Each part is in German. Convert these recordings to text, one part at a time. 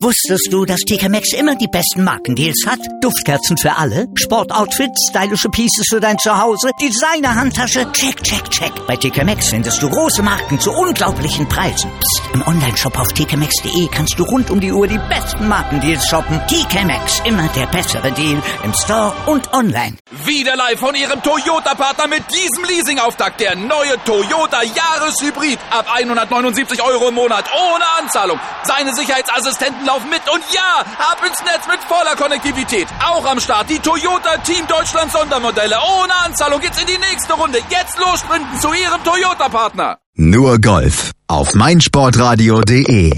Wusstest du, dass TK Maxx immer die besten Markendeals hat? Duftkerzen für alle, Sportoutfits, stylische Pieces für dein Zuhause, Designer-Handtasche, check, check, check. Bei TK Maxx findest du große Marken zu unglaublichen Preisen. Psst. Im Onlineshop auf tkmaxx.de kannst du rund um die Uhr die besten Markendeals shoppen. TK Maxx, immer der bessere Deal im Store und online. Wieder live von Ihrem Toyota-Partner mit diesem Leasing-Auftakt. Der neue Toyota Jahreshybrid. Ab 179 € im Monat. Ohne Anzahlung. Seine Sicherheitsassistenten laufen mit. Und ja, ab ins Netz mit voller Konnektivität. Auch am Start die Toyota Team Deutschland Sondermodelle. Ohne Anzahlung geht's in die nächste Runde. Jetzt los sprinten zu Ihrem Toyota-Partner. Nur Golf auf meinsportradio.de.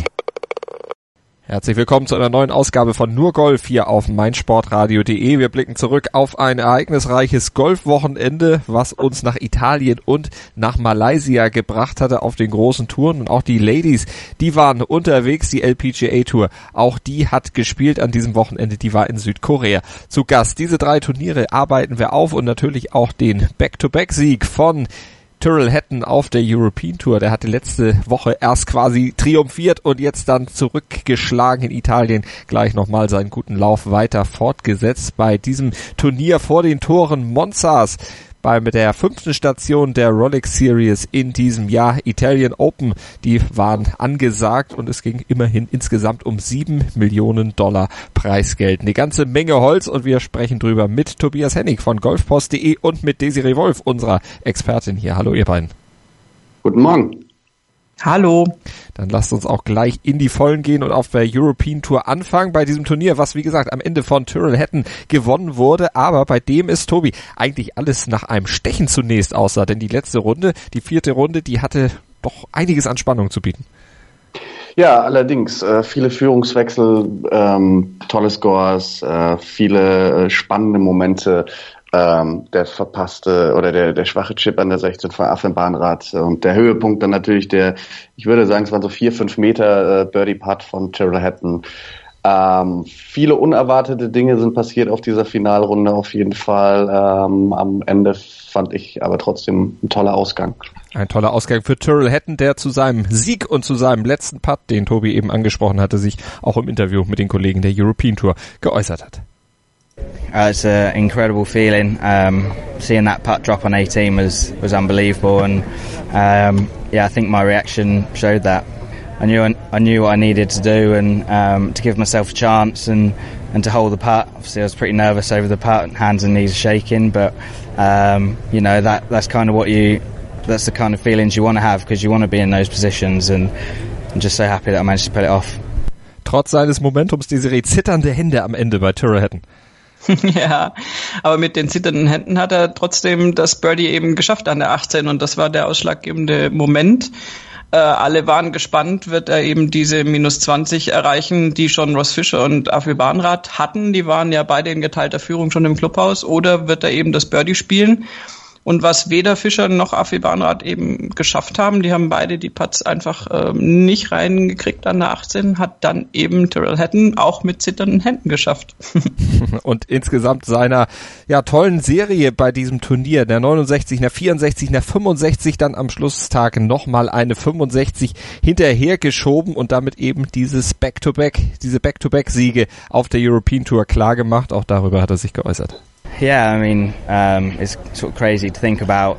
Herzlich willkommen zu einer neuen Ausgabe von Nur Golf hier auf meinsportradio.de. Wir blicken zurück auf ein ereignisreiches Golfwochenende, was uns nach Italien und nach Malaysia gebracht hatte auf den großen Touren. Und auch die Ladies, die waren unterwegs, die LPGA Tour. Auch die hat gespielt an diesem Wochenende, die war in Südkorea zu Gast. Diese 3 Turniere arbeiten wir auf und natürlich auch den Back-to-Back-Sieg von Tyrrell Hatton auf der European Tour. Der hatte letzte Woche erst quasi triumphiert und jetzt dann zurückgeschlagen in Italien. Gleich nochmal seinen guten Lauf weiter fortgesetzt bei diesem Turnier vor den Toren Monzas. Bei der 5. Station der Rolex Series in diesem Jahr, Italian Open, die waren angesagt und es ging immerhin insgesamt um $7 Millionen Preisgeld. Eine ganze Menge Holz und wir sprechen drüber mit Tobias Hennig von golfpost.de und mit Desiree Wolf, unserer Expertin hier. Hallo ihr beiden. Guten Morgen. Hallo. Dann lasst uns auch gleich in die Vollen gehen und auf der European Tour anfangen bei diesem Turnier, was wie gesagt am Ende von Tyrrell Hatton gewonnen wurde, aber bei dem ist, Tobi, eigentlich alles nach einem Stechen zunächst aussah, denn die letzte Runde, die 4. Runde, die hatte doch einiges an Spannung zu bieten. Ja, allerdings viele Führungswechsel, tolle Scores, viele spannende Momente. Der verpasste oder der schwache Chip an der 16 von Afin Bahnrad und der Höhepunkt dann natürlich ich würde sagen, es waren so 4-5 Meter Birdie-Putt von Tyrrell Hatton. Viele unerwartete Dinge sind passiert auf dieser Finalrunde auf jeden Fall. Am Ende fand ich aber trotzdem ein toller Ausgang. Ein toller Ausgang für Tyrrell Hatton, der zu seinem Sieg und zu seinem letzten Putt, den Tobi eben angesprochen hatte, sich auch im Interview mit den Kollegen der European Tour geäußert hat. It's an incredible feeling. Seeing that putt drop on 18 was unbelievable, and I think my reaction showed that. I knew what I needed to do, and to give myself a chance and to hold the putt. Obviously, I was pretty nervous over the putt, hands and knees shaking, but that's kind of that's the kind of feelings you want to have because you want to be in those positions, and I'm just so happy that I managed to pull it off. Trotz seines Momentums, Desiree, zitternde Hände am Ende bei Tyrrell Hatton. Ja, aber mit den zitternden Händen hat er trotzdem das Birdie eben geschafft an der 18 und das war der ausschlaggebende Moment. Alle waren gespannt, wird er eben diese -20 erreichen, die schon Ross Fisher und Afil Bahnrad hatten. Die waren ja beide in geteilter Führung schon im Clubhaus. Oder wird er eben das Birdie spielen? Und was weder Fischer noch Afil Bahnrad eben geschafft haben, die haben beide die Putts einfach nicht reingekriegt an der 18, hat dann eben Tyrrell Hatton auch mit zitternden Händen geschafft. Und insgesamt seiner tollen Serie bei diesem Turnier, der 69, der 64, der 65, dann am Schlusstag nochmal eine 65 hinterhergeschoben und damit eben diese Back-to-Back-Siege auf der European Tour klar gemacht. Auch darüber hat er sich geäußert. Yeah, I mean, it's sort of crazy to think about.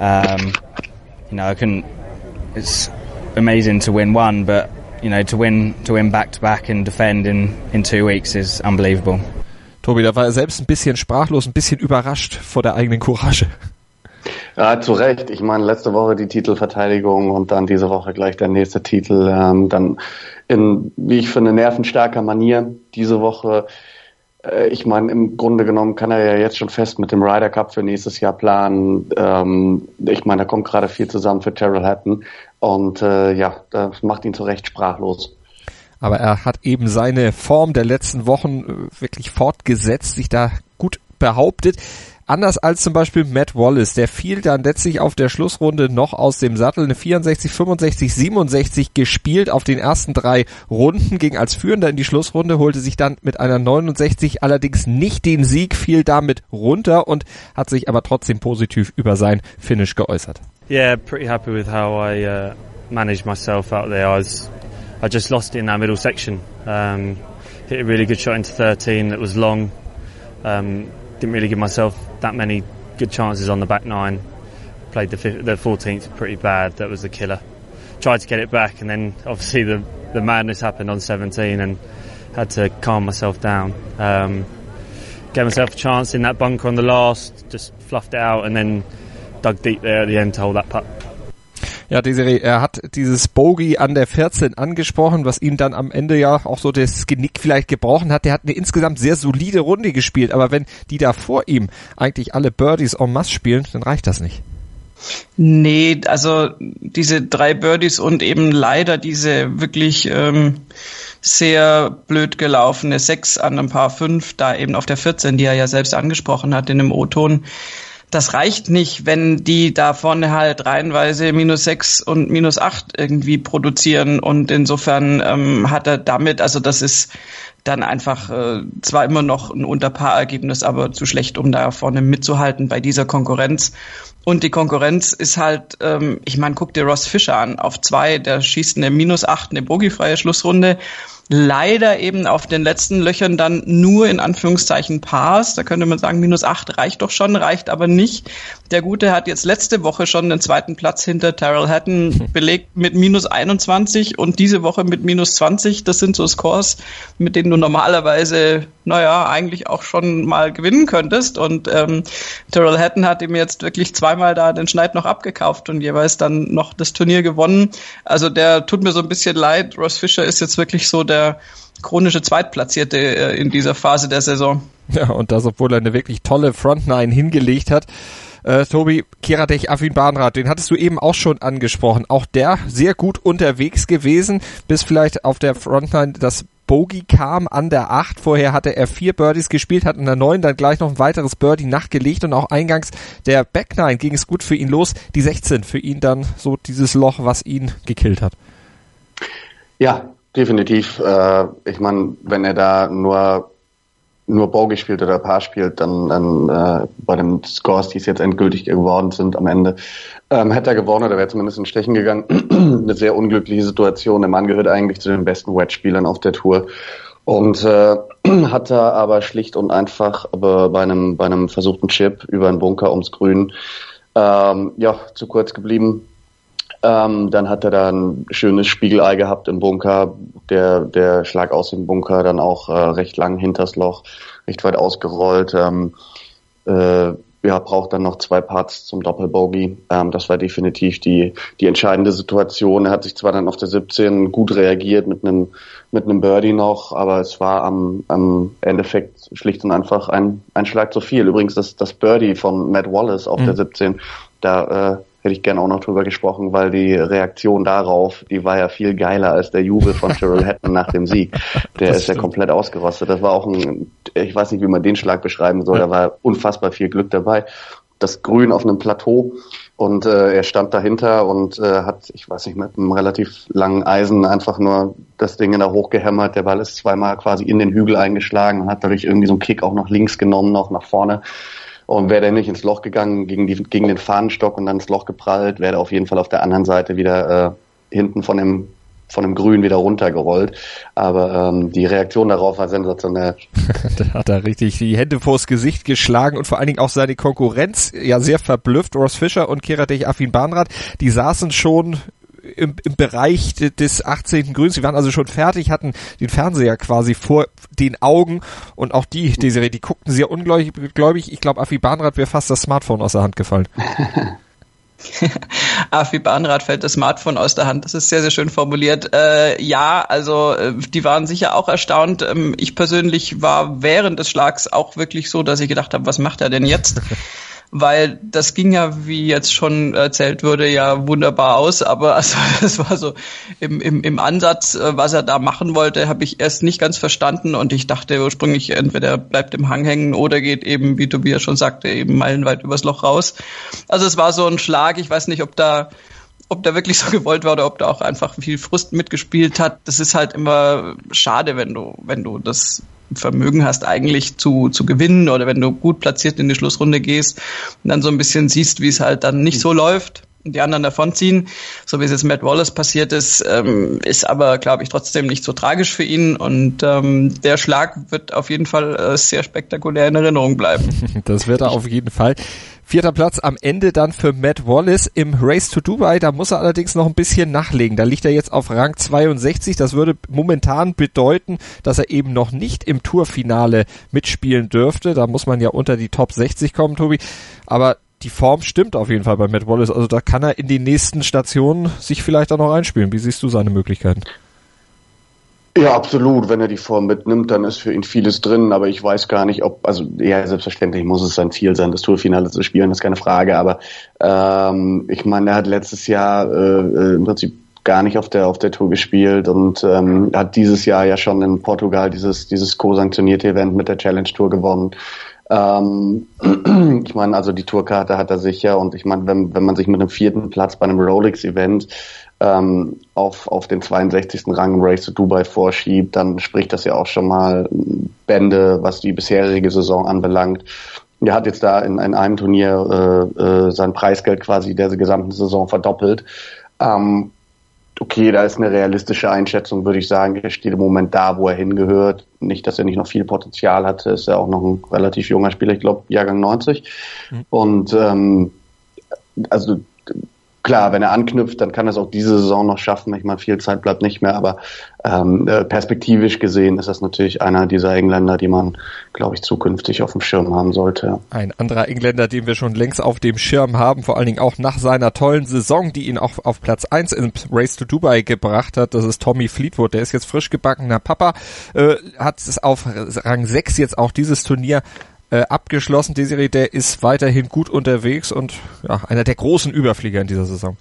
It's amazing to win one, but to win back to back and defend in 2 weeks is unbelievable. Tobi, da war er selbst ein bisschen sprachlos, ein bisschen überrascht vor der eigenen Courage. Ja, zu Recht. Ich meine, letzte Woche die Titelverteidigung und dann diese Woche gleich der nächste Titel. Dann in, wie ich finde, nervenstarker Manier diese Woche. Ich meine, im Grunde genommen kann er ja jetzt schon fest mit dem Ryder Cup für nächstes Jahr planen. Ich meine, da kommt gerade viel zusammen für Tyrrell Hatton und das macht ihn zu Recht sprachlos. Aber er hat eben seine Form der letzten Wochen wirklich fortgesetzt, sich da gut behauptet. Anders als zum Beispiel Matt Wallace, der fiel dann letztlich auf der Schlussrunde noch aus dem Sattel. Eine 64, 65, 67 gespielt auf den ersten 3 Runden, ging als Führender in die Schlussrunde, holte sich dann mit einer 69 allerdings nicht den Sieg, fiel damit runter und hat sich aber trotzdem positiv über sein Finish geäußert. Yeah, pretty happy with how I managed myself out there. I I just lost it in that middle section. Hit a really good shot into 13 that was long. Didn't really give myself that many good chances on the back nine. Played the 14th pretty bad. That was the killer. Tried to get it back, and then obviously the madness happened on 17, and had to calm myself down. Gave myself a chance in that bunker on the last, just fluffed it out, and then dug deep there at the end to hold that putt. Ja, Desiree, er hat dieses Bogey an der 14 angesprochen, was ihm dann am Ende ja auch so das Genick vielleicht gebrochen hat. Der hat eine insgesamt sehr solide Runde gespielt, aber wenn die da vor ihm eigentlich alle Birdies en masse spielen, dann reicht das nicht. Nee, also diese 3 Birdies und eben leider diese wirklich sehr blöd gelaufene 6 an einem Par 5, da eben auf der 14, die er ja selbst angesprochen hat in dem O-Ton. Das reicht nicht, wenn die da vorne halt reihenweise -6 und -8 irgendwie produzieren, und insofern hat er damit, also das ist dann einfach zwar immer noch ein Unterpaar-Ergebnis, aber zu schlecht, um da vorne mitzuhalten bei dieser Konkurrenz. Und die Konkurrenz ist halt, ich meine, guck dir Ross Fisher an, auf 2, der schießt eine -8, eine bogiefreie Schlussrunde. Leider eben auf den letzten Löchern dann nur in Anführungszeichen Pars. Da könnte man sagen, -8 reicht doch schon, reicht aber nicht. Der Gute hat jetzt letzte Woche schon den 2. Platz hinter Tyrrell Hatton belegt mit -21 und diese Woche mit -20. Das sind so Scores, mit denen du normalerweise, eigentlich auch schon mal gewinnen könntest. Und Tyrrell Hatton hat ihm jetzt wirklich zweimal da den Schneid noch abgekauft und jeweils dann noch das Turnier gewonnen. Also der tut mir so ein bisschen leid. Ross Fisher ist jetzt wirklich so der chronische Zweitplatzierte in dieser Phase der Saison. Ja, und das, obwohl er eine wirklich tolle Frontline hingelegt hat. Tobi, Kiradech Affinbahnrad, den hattest du eben auch schon angesprochen. Auch der sehr gut unterwegs gewesen, bis vielleicht auf der Frontline das Bogey kam an der 8. Vorher hatte er 4 Birdies gespielt, hat in der 9 dann gleich noch ein weiteres Birdie nachgelegt, und auch eingangs der Back 9 ging es gut für ihn los. Die 16 für ihn dann so dieses Loch, was ihn gekillt hat. Ja, definitiv. Ich meine, wenn er da nur Bogey spielt oder Paar spielt, dann bei den Scores, die es jetzt endgültig geworden sind am Ende, hätte er gewonnen oder wäre zumindest in Stechen gegangen. Eine sehr unglückliche Situation. Der Mann gehört eigentlich zu den besten Wedge-Spielern auf der Tour und hat da aber schlicht und einfach bei einem versuchten Chip über einen Bunker ums Grün zu kurz geblieben. Dann hat er da ein schönes Spiegelei gehabt im Bunker, der Schlag aus dem Bunker dann auch recht lang hinters Loch, recht weit ausgerollt. Braucht dann noch 2 Putts zum Doppelbogey. Das war definitiv die entscheidende Situation. Er hat sich zwar dann auf der 17 gut reagiert mit einem Birdie noch, aber es war am Endeffekt schlicht und einfach ein Schlag zu viel. Übrigens das Birdie von Matt Wallace auf der 17, da hätte ich gerne auch noch drüber gesprochen, weil die Reaktion darauf, die war ja viel geiler als der Jubel von Tyrrell Hatton nach dem Sieg. Der ist ja komplett ausgerostet. Das war auch ich weiß nicht, wie man den Schlag beschreiben soll, da war unfassbar viel Glück dabei. Das Grün auf einem Plateau, und er stand dahinter und hat, ich weiß nicht, mit einem relativ langen Eisen einfach nur das Ding da hochgehämmert. Der Ball ist zweimal quasi in den Hügel eingeschlagen und hat dadurch irgendwie so einen Kick auch nach links genommen, noch nach vorne. Und wäre der nicht ins Loch gegangen, gegen den Fahnenstock und dann ins Loch geprallt, wäre er auf jeden Fall auf der anderen Seite wieder hinten von dem Grün wieder runtergerollt. Aber die Reaktion darauf war sensationell. Da hat er richtig die Hände vors Gesicht geschlagen und vor allen Dingen auch seine Konkurrenz ja sehr verblüfft. Ross Fisher und Kiradech Affinbahnrad, die saßen schon im Bereich des 18. Grüns. Sie waren also schon fertig, hatten den Fernseher quasi vor den Augen, und auch die Desiree, die guckten sehr ungläubig. Ich glaube, Affinbahnrad wäre fast das Smartphone aus der Hand gefallen. Affinbahnrad fällt das Smartphone aus der Hand. Das ist sehr, sehr schön formuliert. Die waren sicher auch erstaunt. Ich persönlich war während des Schlags auch wirklich so, dass ich gedacht habe, was macht er denn jetzt? Weil das ging ja, wie jetzt schon erzählt wurde, ja wunderbar aus, aber also das war so im Ansatz, was er da machen wollte, habe ich erst nicht ganz verstanden, und ich dachte ursprünglich, entweder bleibt im Hang hängen oder geht eben, wie Tobias schon sagte, eben meilenweit übers Loch raus. Also es war so ein Schlag, ich weiß nicht, ob da wirklich so gewollt war oder ob da auch einfach viel Frust mitgespielt hat. Das ist halt immer schade, wenn du das Vermögen hast, eigentlich zu gewinnen, oder wenn du gut platziert in die Schlussrunde gehst und dann so ein bisschen siehst, wie es halt dann nicht so läuft. und die anderen davonziehen, so wie es jetzt Matt Wallace passiert ist, ist aber, glaube ich, trotzdem nicht so tragisch für ihn und der Schlag wird auf jeden Fall sehr spektakulär in Erinnerung bleiben. Das wird er auf jeden Fall. 4. Platz am Ende dann für Matt Wallace im Race to Dubai. Da muss er allerdings noch ein bisschen nachlegen. Da liegt er jetzt auf Rang 62. Das würde momentan bedeuten, dass er eben noch nicht im Tourfinale mitspielen dürfte. Da muss man ja unter die Top 60 kommen, Tobi. Aber die Form stimmt auf jeden Fall bei Matt Wallace. Also da kann er in die nächsten Stationen sich vielleicht auch noch einspielen. Wie siehst du seine Möglichkeiten? Ja, absolut. Wenn er die Form mitnimmt, dann ist für ihn vieles drin. Aber ich weiß gar nicht, selbstverständlich muss es sein Ziel sein, das Tourfinale zu spielen, das ist keine Frage. Aber ich meine, er hat letztes Jahr im Prinzip gar nicht auf der Tour gespielt und hat dieses Jahr ja schon in Portugal dieses co-sanktionierte Event mit der Challenge Tour gewonnen. Ich meine, also die Tourkarte hat er sicher und ich meine, wenn man sich mit einem 4. Platz bei einem Rolex-Event auf den 62. Rang im Race to Dubai vorschiebt, dann spricht das ja auch schon mal Bände, was die bisherige Saison anbelangt. Er hat jetzt da in einem Turnier sein Preisgeld quasi der gesamten Saison verdoppelt. Okay, da ist eine realistische Einschätzung, würde ich sagen. Er steht im Moment da, wo er hingehört. Nicht, dass er nicht noch viel Potenzial hatte. Ist ja auch noch ein relativ junger Spieler, ich glaube Jahrgang 90. Und also klar, wenn er anknüpft, dann kann er es auch diese Saison noch schaffen. Ich meine, viel Zeit bleibt nicht mehr, aber perspektivisch gesehen ist das natürlich einer dieser Engländer, die man, glaube ich, zukünftig auf dem Schirm haben sollte. Ein anderer Engländer, den wir schon längst auf dem Schirm haben, vor allen Dingen auch nach seiner tollen Saison, die ihn auch auf Platz 1 im Race to Dubai gebracht hat, das ist Tommy Fleetwood. Der ist jetzt frisch gebackener Papa, hat es auf Rang 6 jetzt auch dieses Turnier abgeschlossen. Desiree, der ist weiterhin gut unterwegs und ja, einer der großen Überflieger in dieser Saison.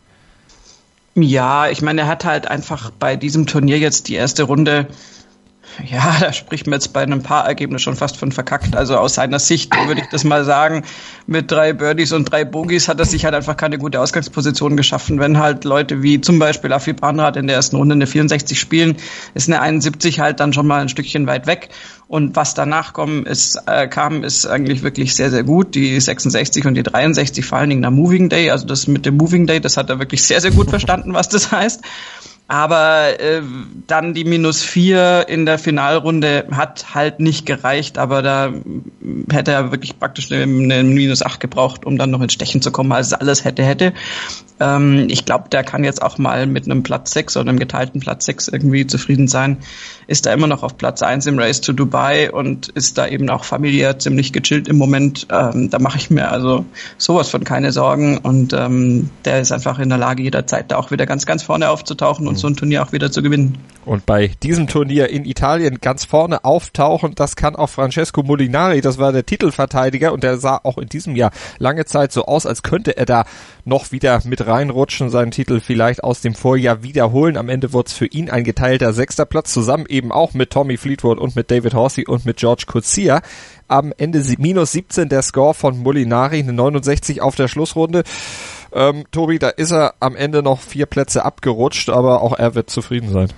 Ja, ich meine, er hat halt einfach bei diesem Turnier jetzt die erste Runde, ja, da spricht man jetzt bei einem Paarergebnis schon fast von verkackt. Also aus seiner Sicht würde ich das mal sagen, mit 3 Birdies und 3 Bogies hat er sich halt einfach keine gute Ausgangsposition geschaffen. Wenn halt Leute wie zum Beispiel Afif Anrat in der ersten Runde eine 64 spielen, ist eine 71 halt dann schon mal ein Stückchen weit weg. Und was danach kam, ist eigentlich wirklich sehr, sehr gut. Die 66 und die 63, vor allen Dingen der Moving Day. Also das mit dem Moving Day, das hat er wirklich sehr, sehr gut verstanden, was das heißt. Aber dann die -4 in der Finalrunde hat halt nicht gereicht, aber da hätte er wirklich praktisch eine -8 gebraucht, um dann noch ins Stechen zu kommen. Also alles hätte. Ich glaube, der kann jetzt auch mal mit einem Platz 6 oder einem geteilten Platz 6 irgendwie zufrieden sein. Ist da immer noch auf Platz 1 im Race to Dubai und ist da eben auch familiär ziemlich gechillt im Moment. Da mache ich mir also sowas von keine Sorgen und der ist einfach in der Lage, jederzeit da auch wieder ganz, ganz vorne aufzutauchen und so ein Turnier auch wieder zu gewinnen. Und bei diesem Turnier in Italien ganz vorne auftauchen, das kann auch Francesco Molinari, das war der Titelverteidiger und der sah auch in diesem Jahr lange Zeit so aus, als könnte er da noch wieder mit reinrutschen, seinen Titel vielleicht aus dem Vorjahr wiederholen. Am Ende wurde es für ihn ein geteilter 6. Platz, zusammen eben auch mit Tommy Fleetwood und mit David Horsey und mit George Coetzee. Am Ende -17 der Score von Molinari, eine 69 auf der Schlussrunde. Tobi, da ist er am Ende noch 4 Plätze abgerutscht, aber auch er wird zufrieden sein.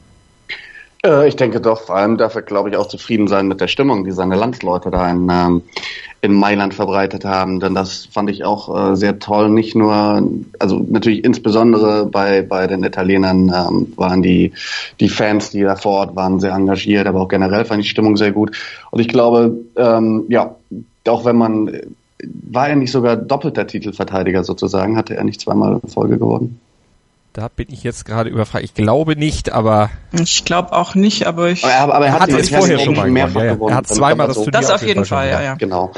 Ich denke doch, vor allem darf er, glaube ich, auch zufrieden sein mit der Stimmung, die seine Landsleute da in Mailand verbreitet haben, denn das fand ich auch sehr toll. Nicht nur, also natürlich insbesondere bei den Italienern waren die Fans, die da vor Ort waren, sehr engagiert, aber auch generell fand ich die Stimmung sehr gut. Und ich glaube, auch wenn man, war er nicht sogar doppelter Titelverteidiger sozusagen, hatte er nicht 2-mal in Folge gewonnen? Da bin ich jetzt gerade überfragt. Ich glaube nicht, aber... Ich glaube auch nicht, aber ich... Aber er hat es vorher schon mal mehrfach gewonnen. Er hat 2-mal das Turnier das auf jeden Fall, ja. Genau.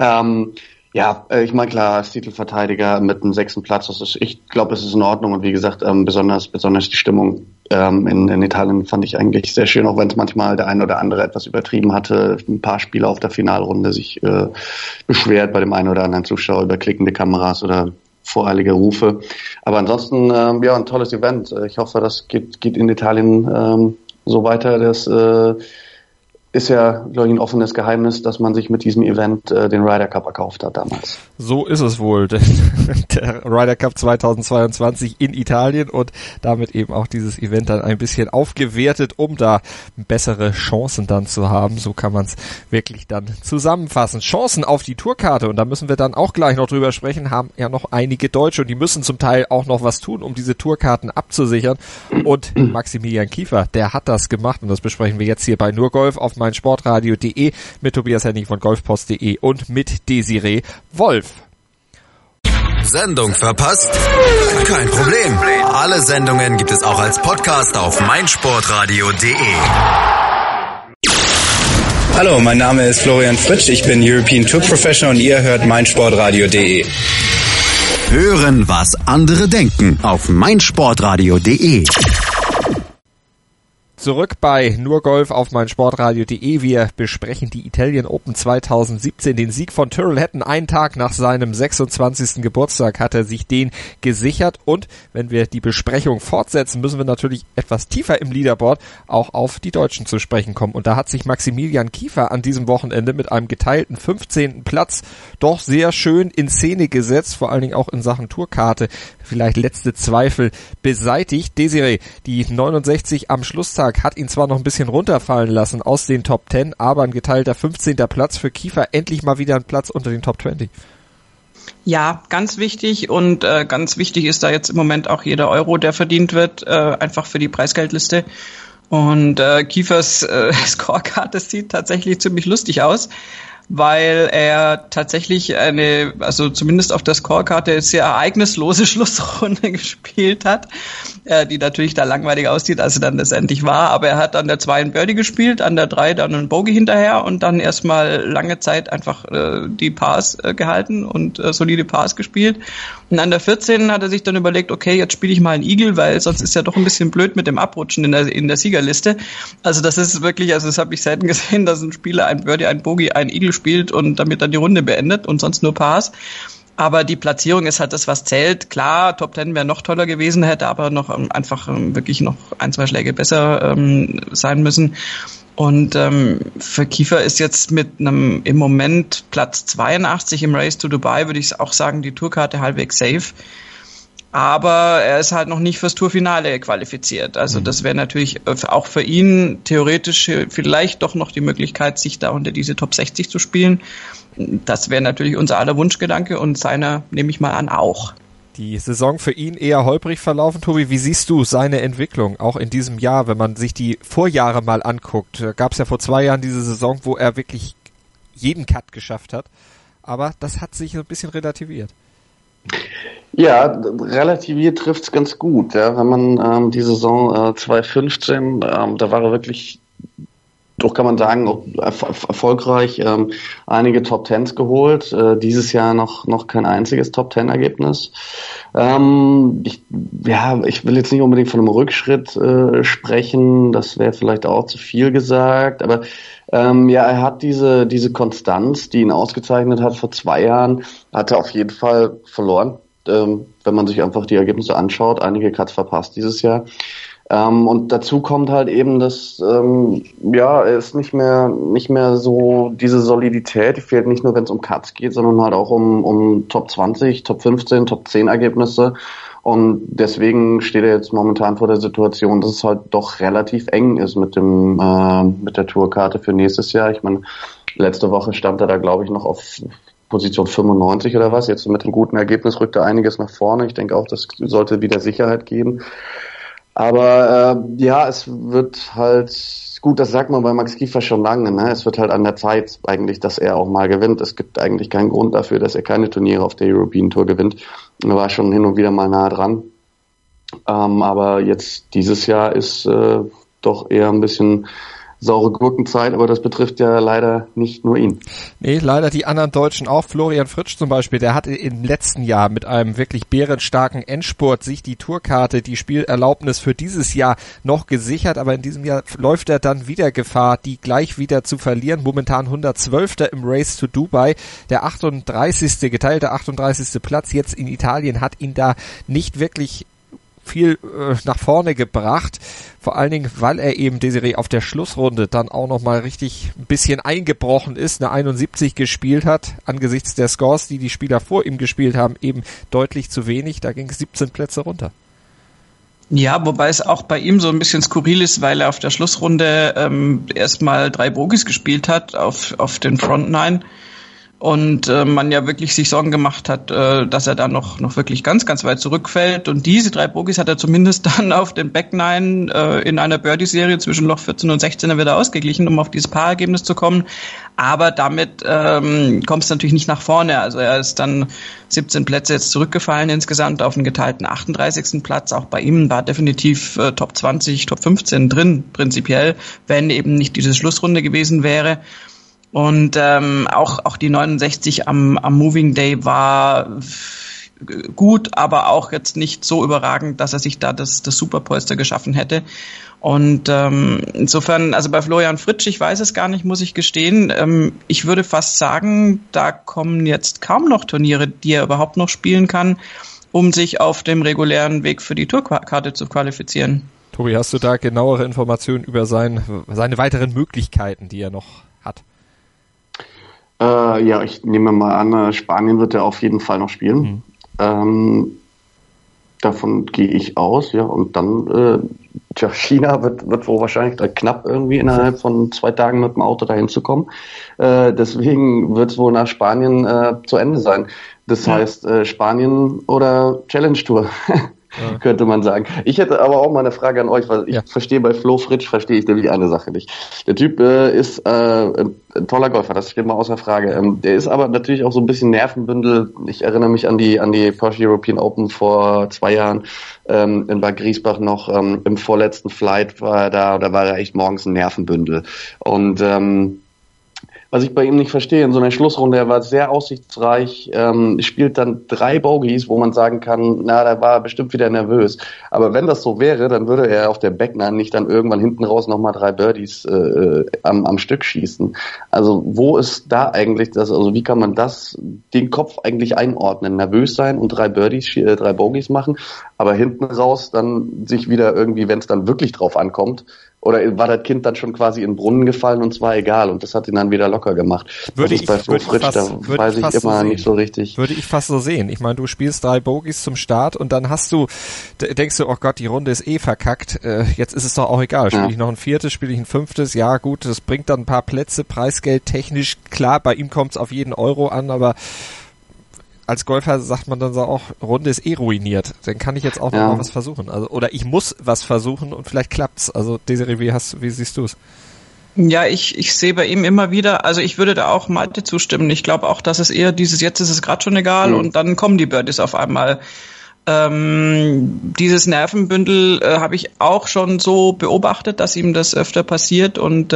Ich meine, klar, als Titelverteidiger mit einem 6. Platz, ich glaube, es ist in Ordnung und wie gesagt, besonders die Stimmung in Italien fand ich eigentlich sehr schön, auch wenn es manchmal der eine oder andere etwas übertrieben hatte. Ein paar Spieler auf der Finalrunde sich beschwert bei dem einen oder anderen Zuschauer über klickende Kameras oder voreilige Rufe. Aber ansonsten, ein tolles Event. Ich hoffe, das geht in Italien so weiter, dass ist ja, glaube ich, ein offenes Geheimnis, dass man sich mit diesem Event den Ryder Cup erkauft hat damals. So ist es wohl, denn der Ryder Cup 2022 in Italien und damit eben auch dieses Event dann ein bisschen aufgewertet, um da bessere Chancen dann zu haben. So kann man es wirklich dann zusammenfassen. Chancen auf die Tourkarte, und da müssen wir dann auch gleich noch drüber sprechen, haben ja noch einige Deutsche und die müssen zum Teil auch noch was tun, um diese Tourkarten abzusichern. Und Maximilian Kiefer, der hat das gemacht und das besprechen wir jetzt hier bei Nur Golf auf meinsportradio.de mit Tobias Hennig von golfpost.de und mit Desiree Wolf. Sendung verpasst? Kein Problem. Alle Sendungen gibt es auch als Podcast auf meinsportradio.de. Hallo, mein Name ist Florian Fritsch, ich bin European Tour Professional und ihr hört meinsportradio.de. Hören, was andere denken auf meinsportradio.de. Zurück bei Nur Golf auf meinsportradio.de. Wir besprechen die Italian Open 2017. Den Sieg von Tyrrell Hatton einen Tag nach seinem 26. Geburtstag hat er sich den gesichert. Und wenn wir die Besprechung fortsetzen, müssen wir natürlich etwas tiefer im Leaderboard auch auf die Deutschen zu sprechen kommen. Und da hat sich Maximilian Kiefer an diesem Wochenende mit einem geteilten 15. Platz doch sehr schön in Szene gesetzt, vor allen Dingen auch in Sachen Tourkarte. Vielleicht letzte Zweifel beseitigt. Desiree, die 69 am Schlusstag hat ihn zwar noch ein bisschen runterfallen lassen aus den Top 10, aber ein geteilter 15. Platz für Kiefer, endlich mal wieder ein Platz unter den Top 20. Ja, ganz wichtig und ganz wichtig ist da jetzt im Moment auch jeder Euro, der verdient wird, einfach für die Preisgeldliste. Und Kiefers Scorekarte sieht tatsächlich ziemlich lustig aus, weil er tatsächlich also zumindest auf der Scorekarte sehr ereignislose Schlussrunde gespielt hat, die natürlich da langweilig aussieht, als er dann letztendlich war, aber er hat an der 2 ein Birdie gespielt, an der 3 dann einen Bogey hinterher und dann erstmal lange Zeit einfach die Pars gehalten und solide Pars gespielt. Und an der 14 hat er sich dann überlegt, okay, jetzt spiele ich mal einen Eagle, weil sonst ist ja doch ein bisschen blöd mit dem Abrutschen in der Siegerliste. Also das ist wirklich, also das habe ich selten gesehen, dass ein Spieler ein Birdie, ein Bogey, ein Eagle spielt und damit dann die Runde beendet und sonst nur Pars. Aber die Platzierung ist halt das, was zählt. Klar, Top 10 wäre noch toller gewesen, hätte aber noch einfach wirklich noch 1-2 Schläge besser sein müssen. Und für Kiefer ist jetzt mit einem im Moment Platz 82 im Race to Dubai, würde ich auch sagen, die Tourkarte halbwegs safe. Aber er ist halt noch nicht fürs Tourfinale qualifiziert. Also das wäre natürlich auch für ihn theoretisch vielleicht doch noch die Möglichkeit, sich da unter diese Top 60 zu spielen. Das wäre natürlich unser aller Wunschgedanke und seiner, nehme ich mal an, auch. Die Saison für ihn eher holprig verlaufen. Tobi, wie siehst du seine Entwicklung auch in diesem Jahr, wenn man sich die Vorjahre mal anguckt? Gab es ja vor 2 Jahren diese Saison, wo er wirklich jeden Cut geschafft hat. Aber das hat sich ein bisschen relativiert. Ja, relativiert trifft's ganz gut. Ja, wenn man die Saison 2015, da war er wirklich, doch kann man sagen, erfolgreich, einige Top Tens geholt. Dieses Jahr noch kein einziges Top Ten Ergebnis. Ich will jetzt nicht unbedingt von einem Rückschritt sprechen. Das wäre vielleicht auch zu viel gesagt. Aber er hat diese Konstanz, die ihn ausgezeichnet hat vor 2 Jahren, hat er auf jeden Fall verloren. Wenn man sich einfach die Ergebnisse anschaut, einige Cuts verpasst dieses Jahr. Und dazu kommt halt eben, dass er ist nicht mehr so diese Solidität, die fehlt nicht nur, wenn es um Cuts geht, sondern halt auch um Top 20, Top 15, Top 10 Ergebnisse. Und deswegen steht er jetzt momentan vor der Situation, dass es halt doch relativ eng ist mit der Tourkarte für nächstes Jahr. Ich meine, letzte Woche stand er da, glaube ich, noch auf Position 95 oder was. Jetzt mit dem guten Ergebnis rückt er einiges nach vorne. Ich denke auch, das sollte wieder Sicherheit geben. Aber es wird halt, gut, das sagt man bei Max Kiefer schon lange, ne? Es wird halt an der Zeit eigentlich, dass er auch mal gewinnt. Es gibt eigentlich keinen Grund dafür, dass er keine Turniere auf der European Tour gewinnt. Er war schon hin und wieder mal nah dran. Aber jetzt dieses Jahr ist doch eher ein bisschen saure Gurkenzeit, aber das betrifft ja leider nicht nur ihn. Nee, leider die anderen Deutschen auch. Florian Fritsch zum Beispiel, der hatte im letzten Jahr mit einem wirklich bärenstarken Endspurt sich die Tourkarte, die Spielerlaubnis für dieses Jahr noch gesichert, aber in diesem Jahr läuft er dann wieder Gefahr, die gleich wieder zu verlieren. Momentan 112. im Race to Dubai. Der 38. geteilte 38. Platz jetzt in Italien hat ihn da nicht wirklich viel nach vorne gebracht. Vor allen Dingen, weil er eben Desiree auf der Schlussrunde dann auch nochmal richtig ein bisschen eingebrochen ist, eine 71 gespielt hat, angesichts der Scores, die Spieler vor ihm gespielt haben, eben deutlich zu wenig. Da ging es 17 Plätze runter. Ja, wobei es auch bei ihm so ein bisschen skurril ist, weil er auf der Schlussrunde erstmal 3 Bogies gespielt hat auf den Front 9 und man ja wirklich sich Sorgen gemacht hat, dass er da noch wirklich ganz, ganz weit zurückfällt. Und diese 3 Bogies hat er zumindest dann auf den Back 9 in einer Birdie-Serie zwischen Loch 14 und 16er wieder ausgeglichen, um auf dieses Paarergebnis zu kommen. Aber damit kommt es natürlich nicht nach vorne. Also er ist dann 17 Plätze jetzt zurückgefallen insgesamt auf einen geteilten 38. Platz. Auch bei ihm war definitiv Top 20, Top 15 drin, prinzipiell, wenn eben nicht diese Schlussrunde gewesen wäre. Und auch die 69 am Moving Day war gut, aber auch jetzt nicht so überragend, dass er sich da das Superpolster geschaffen hätte. Und insofern, also bei Florian Fritsch, ich weiß es gar nicht, muss ich gestehen, ich würde fast sagen, da kommen jetzt kaum noch Turniere, die er überhaupt noch spielen kann, um sich auf dem regulären Weg für die Tourkarte zu qualifizieren. Tobi, hast du da genauere Informationen über seine weiteren Möglichkeiten, die er noch hat? Ja, ich nehme mal an, Spanien wird er auf jeden Fall noch spielen. Davon gehe ich aus, ja. Und dann, China wird wohl wahrscheinlich knapp irgendwie innerhalb von 2 Tagen mit dem Auto dahin zu kommen. Deswegen wird es wohl nach Spanien zu Ende sein. Das heißt, Spanien oder Challenge Tour. Könnte man sagen. Ich hätte aber auch mal eine Frage an euch, weil ich verstehe bei Flo Fritsch, verstehe ich nämlich eine Sache nicht. Der Typ ist ein toller Golfer, das steht mal außer Frage. Der ist aber natürlich auch so ein bisschen Nervenbündel. Ich erinnere mich an die Porsche European Open vor 2 Jahren in Bad Griesbach noch. Im vorletzten Flight war er da war er echt morgens ein Nervenbündel. Und was ich bei ihm nicht verstehe, in so einer Schlussrunde, er war sehr aussichtsreich, spielt dann 3 Bogies, wo man sagen kann, da war er bestimmt wieder nervös. Aber wenn das so wäre, dann würde er auf der Backnine nicht dann irgendwann hinten raus nochmal 3 Birdies am Stück schießen. Also wo ist da eigentlich das, also wie kann man den Kopf eigentlich einordnen? Nervös sein und 3 Bogies machen, aber hinten raus dann sich wieder irgendwie, wenn es dann wirklich drauf ankommt, oder war das Kind dann schon quasi in den Brunnen gefallen und zwar egal und das hat ihn dann wieder locker gemacht. Weiß ich immer nicht so richtig. Würde ich fast so sehen. Ich meine, du spielst 3 Bogies zum Start und dann denkst du, oh Gott, die Runde ist verkackt. Jetzt ist es doch auch egal. Spiele ich noch ein 4., spiele ich ein 5.? Ja gut, das bringt dann ein paar Plätze, Preisgeld technisch. Klar, bei ihm kommt es auf jeden Euro an, aber als Golfer sagt man dann so auch, Runde ist ruiniert. Dann kann ich jetzt auch noch mal was versuchen. Also, oder ich muss was versuchen und vielleicht klappt's. Also Desiree, wie siehst du es? Ja, ich sehe bei ihm immer wieder, also ich würde da auch Malte zustimmen. Ich glaube auch, dass es eher jetzt ist es gerade schon egal und dann kommen die Birdies auf einmal. Dieses Nervenbündel habe ich auch schon so beobachtet, dass ihm das öfter passiert und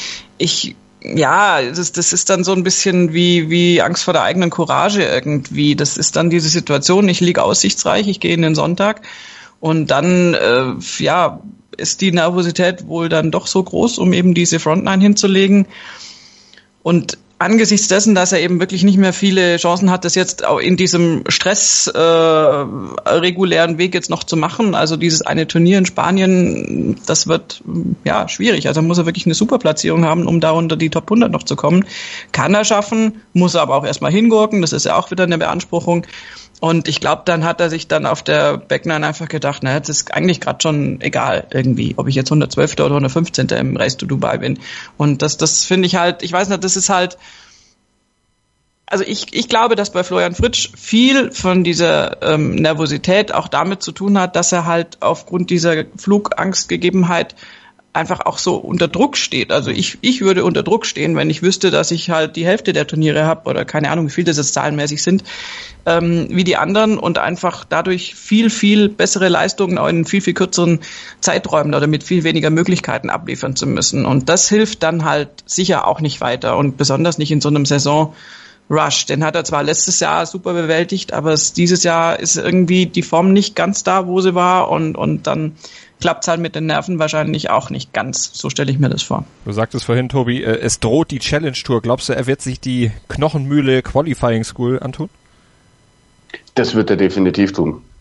das ist dann so ein bisschen wie Angst vor der eigenen Courage irgendwie. Das ist dann diese Situation, ich liege aussichtsreich, ich gehe in den Sonntag und dann, ist die Nervosität wohl dann doch so groß, um eben diese Frontline hinzulegen. Und angesichts dessen, dass er eben wirklich nicht mehr viele Chancen hat, das jetzt auch in diesem regulären Weg jetzt noch zu machen, also dieses eine Turnier in Spanien, das wird schwierig. Also muss er wirklich eine super Platzierung haben, um da unter die Top 100 noch zu kommen. Kann er schaffen, muss er aber auch erstmal hingurken, das ist ja auch wieder eine Beanspruchung. Und ich glaube, dann hat er sich dann auf der Backnine einfach gedacht, jetzt ist eigentlich gerade schon egal irgendwie, ob ich jetzt 112. oder 115. im Race to Dubai bin. Und das finde ich halt, ich weiß nicht, das ist halt, also ich glaube, dass bei Florian Fritsch viel von dieser Nervosität auch damit zu tun hat, dass er halt aufgrund dieser Flugangstgegebenheit einfach auch so unter Druck steht. Also ich würde unter Druck stehen, wenn ich wüsste, dass ich halt die Hälfte der Turniere habe oder keine Ahnung, wie viel das jetzt zahlenmäßig sind, wie die anderen und einfach dadurch viel, viel bessere Leistungen auch in viel, viel kürzeren Zeiträumen oder mit viel weniger Möglichkeiten abliefern zu müssen. Und das hilft dann halt sicher auch nicht weiter und besonders nicht in so einem Saison-Rush. Den hat er zwar letztes Jahr super bewältigt, aber dieses Jahr ist irgendwie die Form nicht ganz da, wo sie war und dann klappt es halt mit den Nerven wahrscheinlich auch nicht ganz. So stelle ich mir das vor. Du sagtest vorhin, Tobi, es droht die Challenge Tour. Glaubst du, er wird sich die Knochenmühle Qualifying School antun? Das wird er definitiv tun.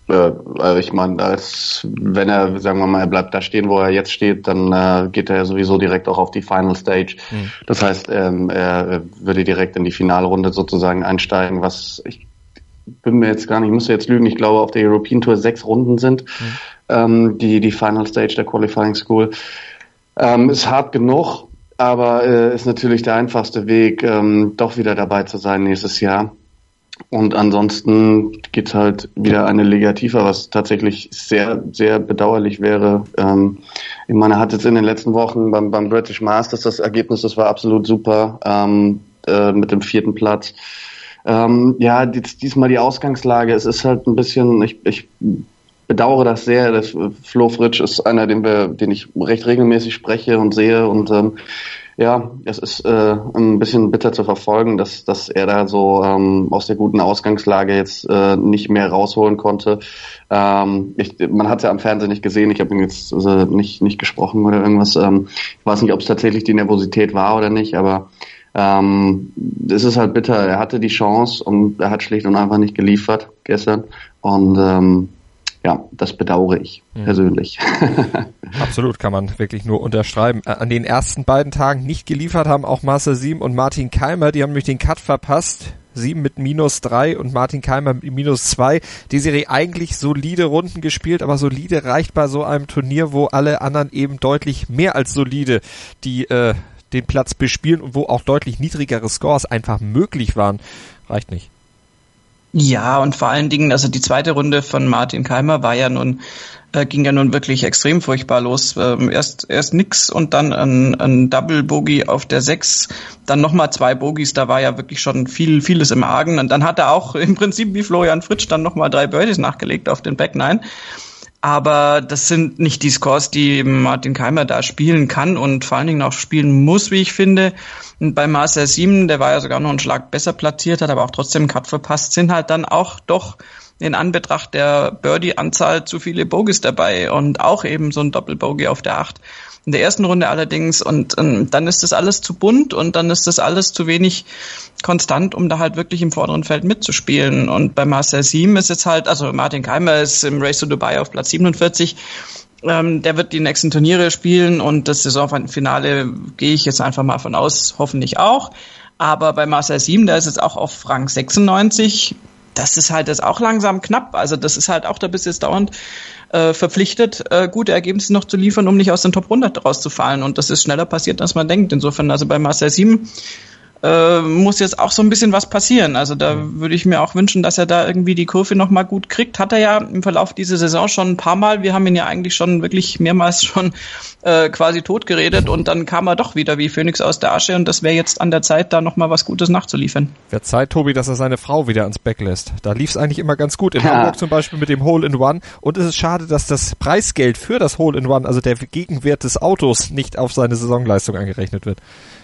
Ich meine, als wenn er, sagen wir mal, er bleibt da stehen, wo er jetzt steht, dann geht er ja sowieso direkt auch auf die Final Stage. Das heißt, er würde direkt in die Finalrunde sozusagen einsteigen, was ich bin mir jetzt gar nicht, ich müsste jetzt lügen, ich glaube auf der European Tour 6 Runden sind, die Final Stage der Qualifying School. Ist hart genug, aber ist natürlich der einfachste Weg, doch wieder dabei zu sein nächstes Jahr. Und ansonsten geht's halt wieder eine Liga tiefer, was tatsächlich sehr, sehr bedauerlich wäre. Ich meine, er hat jetzt in den letzten Wochen beim British Masters das Ergebnis, das war absolut super, mit dem 4. Platz. Diesmal die Ausgangslage, es ist halt ein bisschen, ich bedauere das sehr. Flo Fritsch ist einer, den ich recht regelmäßig spreche und sehe und es ist ein bisschen bitter zu verfolgen, dass er da so aus der guten Ausgangslage jetzt nicht mehr rausholen konnte. Man hat es ja am Fernsehen nicht gesehen, ich habe ihn jetzt nicht gesprochen oder irgendwas. Ich weiß nicht, ob es tatsächlich die Nervosität war oder nicht, aber es ist halt bitter. Er hatte die Chance und er hat schlicht und einfach nicht geliefert gestern und das bedauere ich persönlich. Absolut, kann man wirklich nur unterschreiben. An den ersten beiden Tagen nicht geliefert haben auch Marcel Siem und Martin Kaymer, die haben nämlich den Cut verpasst. Siem mit -3 und Martin Kaymer mit -2. Die Serie eigentlich solide Runden gespielt, aber solide reicht bei so einem Turnier, wo alle anderen eben deutlich mehr als solide den Platz bespielen und wo auch deutlich niedrigere Scores einfach möglich waren. Reicht nicht. Ja, und vor allen Dingen, also die zweite Runde von Martin Kaymer ging ja nun wirklich extrem furchtbar los. Erst nix und dann ein Double Bogey auf der 6, dann nochmal 2 Bogies, da war ja wirklich schon vieles im Argen. Und dann hat er auch im Prinzip wie Florian Fritsch dann nochmal 3 Birdies nachgelegt auf den Back 9. Aber das sind nicht die Scores, die Martin Kaymer da spielen kann und vor allen Dingen auch spielen muss, wie ich finde. Und bei Marcel Siem, der war ja sogar noch einen Schlag besser platziert, hat aber auch trotzdem einen Cut verpasst, sind halt dann auch doch in Anbetracht der Birdie-Anzahl zu viele Bogies dabei und auch eben so ein Doppel-Bogey auf der 8. In der ersten Runde allerdings und dann ist das alles zu bunt und dann ist das alles zu wenig konstant, um da halt wirklich im vorderen Feld mitzuspielen. Und bei Marcel Siem ist jetzt halt, also Martin Kaymer ist im Race to Dubai auf Platz 47, der wird die nächsten Turniere spielen und das Saisonfinale gehe ich jetzt einfach mal von aus, hoffentlich auch. Aber bei Marcel Siem, der ist jetzt auch auf Rang 96, das ist halt jetzt auch langsam knapp. Also das ist halt auch, da bist du jetzt dauernd verpflichtet, gute Ergebnisse noch zu liefern, um nicht aus den Top 100 rauszufallen. Und das ist schneller passiert, als man denkt. Insofern, also bei Marcel Siem muss jetzt auch so ein bisschen was passieren. Also da würde ich mir auch wünschen, dass er da irgendwie die Kurve nochmal gut kriegt. Hat er ja im Verlauf dieser Saison schon ein paar Mal. Wir haben ihn ja eigentlich schon wirklich mehrmals schon quasi totgeredet und dann kam er doch wieder wie Phönix aus der Asche und das wäre jetzt an der Zeit, da nochmal was Gutes nachzuliefern. Wird Zeit, Tobi, dass er seine Frau wieder ans Back lässt. Da lief es eigentlich immer ganz gut. In Hamburg zum Beispiel mit dem Hole-in-One. Und es ist schade, dass das Preisgeld für das Hole-in-One, also der Gegenwert des Autos, nicht auf seine Saisonleistung angerechnet wird.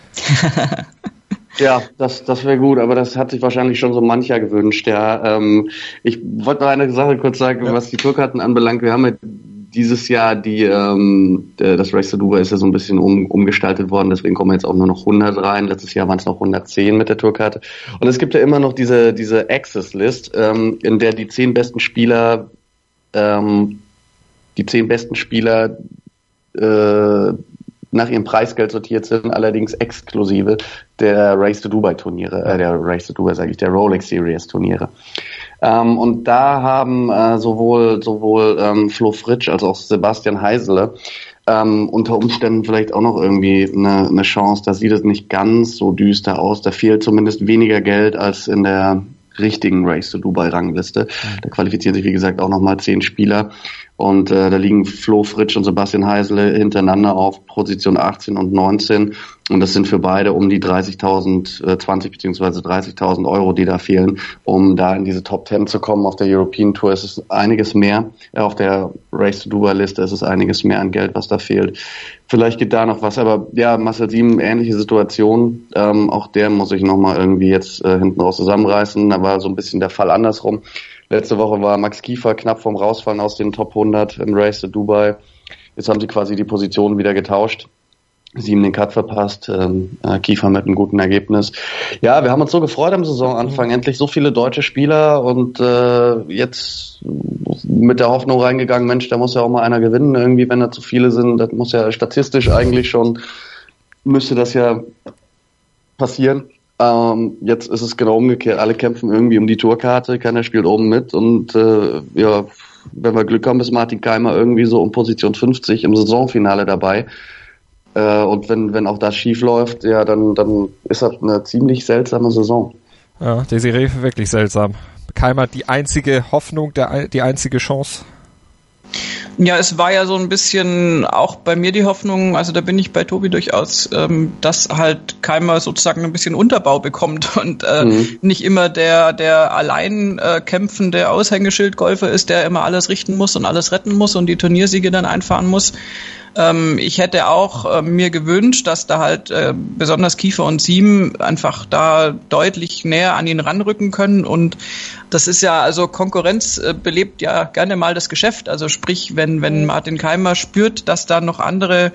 Ja, das wäre gut, aber das hat sich wahrscheinlich schon so mancher gewünscht, ja. Ich wollte noch eine Sache kurz sagen, was die Tourkarten anbelangt. Wir haben ja dieses Jahr das Race to Dubai ist ja so ein bisschen umgestaltet worden, deswegen kommen jetzt auch nur noch 100 rein. Letztes Jahr waren es noch 110 mit der Tourkarte. Und es gibt ja immer noch diese Access-List, in der die 10 besten Spieler nach ihrem Preisgeld sortiert sind, allerdings exklusive der Race to Dubai Turniere, der Rolex Series Turniere. Und da haben sowohl Flo Fritsch als auch Sebastian Heisele unter Umständen vielleicht auch noch irgendwie eine Chance. Da sieht es nicht ganz so düster aus. Da fehlt zumindest weniger Geld als in der richtigen Race to Dubai Rangliste. Da qualifizieren sich, wie gesagt, auch nochmal 10 Spieler. Und da liegen Flo Fritsch und Sebastian Heisele hintereinander auf Position 18 und 19. Und das sind für beide um die 20 bzw. 30.000 Euro, die da fehlen, um da in diese Top 10 zu kommen. Auf der European Tour ist es einiges mehr. Auf der Race to Dubai Liste ist es einiges mehr an Geld, was da fehlt. Vielleicht geht da noch was. Aber ja, Marcel Siem, ähnliche Situation. Auch der muss sich nochmal irgendwie jetzt hinten raus zusammenreißen. Da war so ein bisschen der Fall andersrum. Letzte Woche war Max Kiefer knapp vom Rausfallen aus den Top 100 im Race to Dubai. Jetzt haben sie quasi die Positionen wieder getauscht. Siem den Cut verpasst, Kiefer mit einem guten Ergebnis. Ja, wir haben uns so gefreut am Saisonanfang. Endlich so viele deutsche Spieler und jetzt mit der Hoffnung reingegangen, Mensch, da muss ja auch mal einer gewinnen, irgendwie, wenn da zu viele sind. Das muss ja statistisch eigentlich schon, müsste das ja passieren. Jetzt ist es genau umgekehrt. Alle kämpfen irgendwie um die Tourkarte, keiner spielt oben mit und ja, wenn wir Glück haben, ist Martin Keimer irgendwie so um Position 50 im Saisonfinale dabei. Und wenn auch das schief läuft, ja, dann ist das eine ziemlich seltsame Saison. Ja, Desiree, wirklich seltsam. Keimer die einzige Hoffnung, die einzige Chance? Ja, es war ja so ein bisschen auch bei mir die Hoffnung, also da bin ich bei Tobi durchaus, dass halt Keimer sozusagen ein bisschen Unterbau bekommt und nicht immer der allein kämpfende Aushängeschildgolfer ist, der immer alles richten muss und alles retten muss und die Turniersiege dann einfahren muss. Ich hätte auch mir gewünscht, dass da halt besonders Kiefer und Siem einfach da deutlich näher an ihn ranrücken können und das ist ja, also Konkurrenz belebt ja gerne mal das Geschäft, also sprich, wenn Martin Keimer spürt, dass da noch andere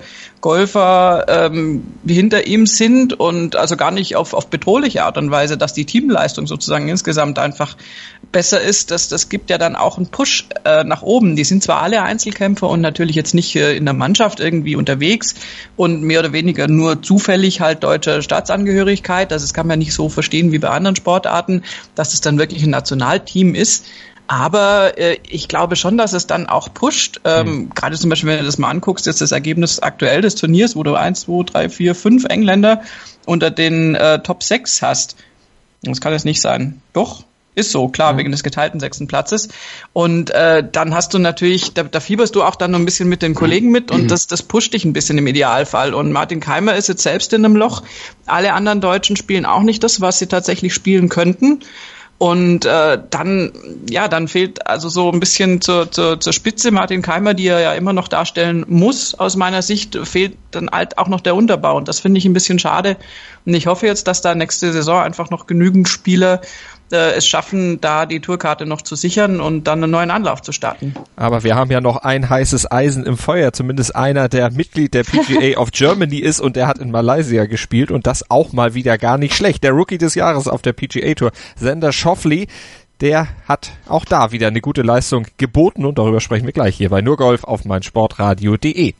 Golfer hinter ihm sind und also gar nicht auf bedrohliche Art und Weise, dass die Teamleistung sozusagen insgesamt einfach besser ist, das gibt ja dann auch einen Push nach oben. Die sind zwar alle Einzelkämpfer und natürlich jetzt nicht in der Mannschaft irgendwie unterwegs und mehr oder weniger nur zufällig halt deutscher Staatsangehörigkeit, das kann man nicht so verstehen wie bei anderen Sportarten, dass es dann wirklich ein Nationalteam ist. Aber ich glaube schon, dass es dann auch pusht. Gerade zum Beispiel, wenn du das mal anguckst, jetzt das Ergebnis aktuell des Turniers, wo du 1, 2, 3, 4, 5 Engländer unter den Top 6 hast. Das kann es nicht sein. Doch, ist so, klar, wegen des geteilten 6. Platzes. Und dann hast du natürlich, da fieberst du auch dann noch ein bisschen mit den Kollegen mit und das pusht dich ein bisschen im Idealfall. Und Martin Keimer ist jetzt selbst in einem Loch. Alle anderen Deutschen spielen auch nicht das, was sie tatsächlich spielen könnten. Und dann fehlt also so ein bisschen zur Spitze Martin Keimer, die er ja immer noch darstellen muss, aus meiner Sicht, fehlt dann halt auch noch der Unterbau. Und das finde ich ein bisschen schade. Und ich hoffe jetzt, dass da nächste Saison einfach noch genügend Spieler es schaffen, da die Tourkarte noch zu sichern und dann einen neuen Anlauf zu starten. Aber wir haben ja noch ein heißes Eisen im Feuer, zumindest einer, der Mitglied der PGA of Germany ist und der hat in Malaysia gespielt und das auch mal wieder gar nicht schlecht. Der Rookie des Jahres auf der PGA Tour, Xander Schauffele, der hat auch da wieder eine gute Leistung geboten und darüber sprechen wir gleich hier bei Nur Golf auf meinsportradio.de.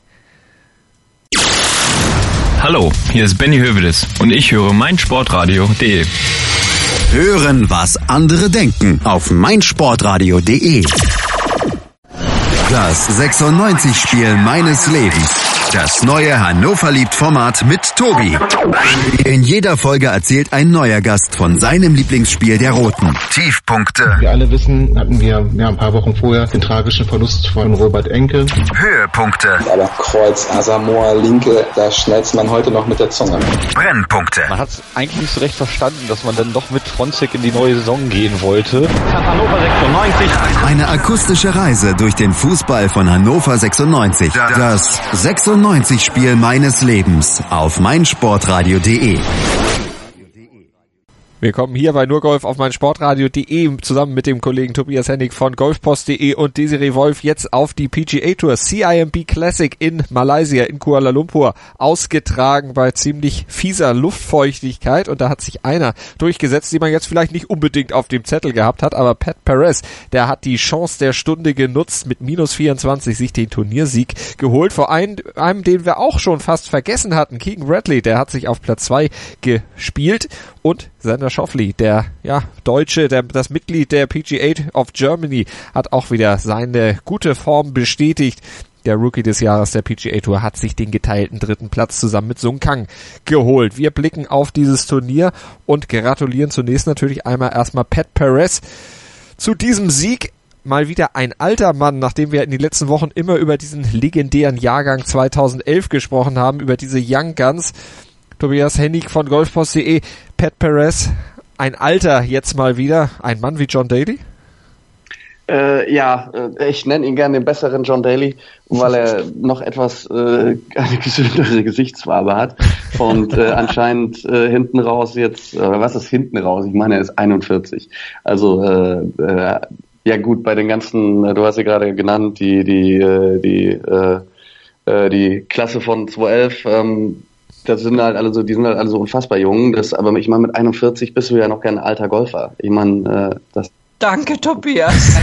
Hallo, hier ist Benny Hövedes und ich höre meinsportradio.de. Hören, was andere denken auf meinsportradio.de. Das 96-Spiel meines Lebens. Das neue Hannover-Liebt-Format mit Tobi. In jeder Folge erzählt ein neuer Gast von seinem Lieblingsspiel der Roten. Tiefpunkte. Wir alle wissen, hatten wir ein paar Wochen vorher den tragischen Verlust von Robert Enke. Höhepunkte. Aber Kreuz, Asamoah, Linke, da schnellst man heute noch mit der Zunge. Brennpunkte. Man hat es eigentlich nicht so recht verstanden, dass man dann doch mit Fronzek in die neue Saison gehen wollte. Hannover 96. Eine akustische Reise durch den Fußball von Hannover 96. Das 96-Spiel meines Lebens auf meinsportradio.de. Wir kommen hier bei Nur Golf auf meinsportradio.de zusammen mit dem Kollegen Tobias Hennig von golfpost.de und Desiree Wolf jetzt auf die PGA Tour CIMB Classic in Malaysia, in Kuala Lumpur, ausgetragen bei ziemlich fieser Luftfeuchtigkeit und da hat sich einer durchgesetzt, den man jetzt vielleicht nicht unbedingt auf dem Zettel gehabt hat, aber Pat Perez, der hat die Chance der Stunde genutzt, mit minus 24 sich den Turniersieg geholt, vor einem, den wir auch schon fast vergessen hatten, Keegan Bradley, der hat sich auf Platz 2 gespielt und Xander Schauffele, der Deutsche, das Mitglied der PGA of Germany, hat auch wieder seine gute Form bestätigt. Der Rookie des Jahres der PGA Tour hat sich den geteilten 3. Platz zusammen mit Sung Kang geholt. Wir blicken auf dieses Turnier und gratulieren zunächst natürlich erstmal Pat Perez zu diesem Sieg. Mal wieder ein alter Mann, nachdem wir in den letzten Wochen immer über diesen legendären Jahrgang 2011 gesprochen haben, über diese Young Guns. Tobias Hennig von golfpost.de, Pat Perez, ein Alter jetzt mal wieder, ein Mann wie John Daly? Ich nenne ihn gerne den besseren John Daly, weil er noch etwas eine gesündere Gesichtsfarbe hat und anscheinend hinten raus jetzt, was ist hinten raus? Ich meine, er ist 41. Also ja gut, bei den ganzen, du hast ja gerade genannt, die Klasse von 2011, die sind halt alle so unfassbar jung. Aber ich meine, mit 41 bist du ja noch kein alter Golfer. Ich meine, das Danke, Tobias.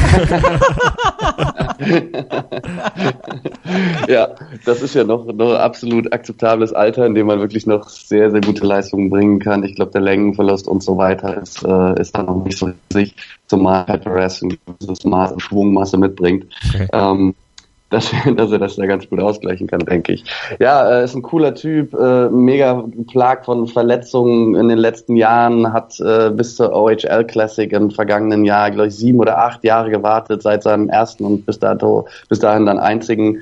Ja, das ist ja noch absolut akzeptables Alter, in dem man wirklich noch sehr, sehr gute Leistungen bringen kann. Ich glaube, der Längenverlust und so weiter ist dann noch nicht so riesig, zumal Perez ein gewisses Maß an Schwungmasse mitbringt. Okay. Dass er das da ganz gut ausgleichen kann, denke ich. Ja, ist ein cooler Typ, mega geplagt von Verletzungen in den letzten Jahren, hat bis zur OHL Classic im vergangenen Jahr, glaube ich, 7 oder 8 Jahre gewartet, seit seinem ersten und bis dahin dann einzigen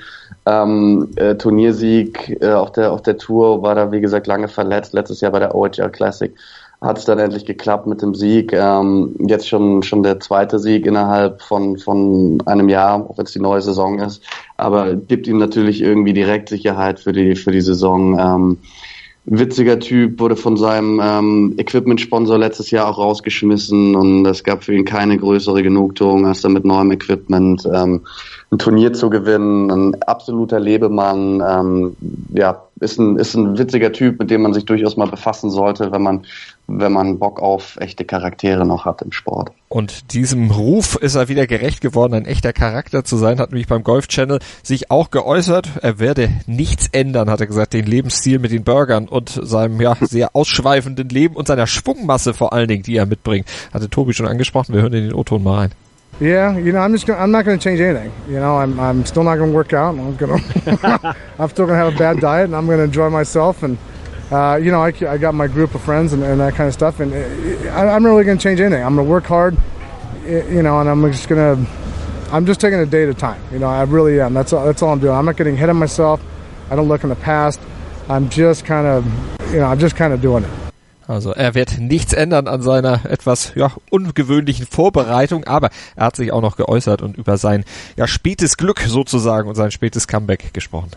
Turniersieg auf der Tour, war da, wie gesagt, lange verletzt, letztes Jahr bei der OHL Classic. Hat es dann endlich geklappt mit dem Sieg. Jetzt schon der zweite Sieg innerhalb von einem Jahr, auch wenn es die neue Saison ist. Aber gibt ihm natürlich irgendwie direkt Sicherheit für die Saison. Witziger Typ, wurde von seinem Equipment-Sponsor letztes Jahr auch rausgeschmissen und es gab für ihn keine größere Genugtuung, als dann mit neuem Equipment ein Turnier zu gewinnen. Ein absoluter Lebemann. Ist ein witziger Typ, mit dem man sich durchaus mal befassen sollte, wenn man Bock auf echte Charaktere noch hat im Sport. Und diesem Ruf ist er wieder gerecht geworden, ein echter Charakter zu sein, hat nämlich beim Golf Channel sich auch geäußert. Er werde nichts ändern, hat er gesagt, den Lebensstil mit den Burgern und seinem sehr ausschweifenden Leben und seiner Schwungmasse vor allen Dingen, die er mitbringt. Hatte Tobi schon angesprochen, wir hören in den O-Ton mal rein. Yeah, I'm not going to change anything. I'm still not going to work out. I'm still going to have a bad diet, and I'm going to enjoy myself. And I got my group of friends and that kind of stuff. And I'm not really going to change anything. I'm going to work hard, and I'm just taking a day at a time. I really am. That's all I'm doing. I'm not getting ahead of myself. I don't look in the past. I'm just kind of doing it. Also er wird nichts ändern an seiner etwas ungewöhnlichen Vorbereitung, aber er hat sich auch noch geäußert und über sein spätes Glück sozusagen und sein spätes Comeback gesprochen.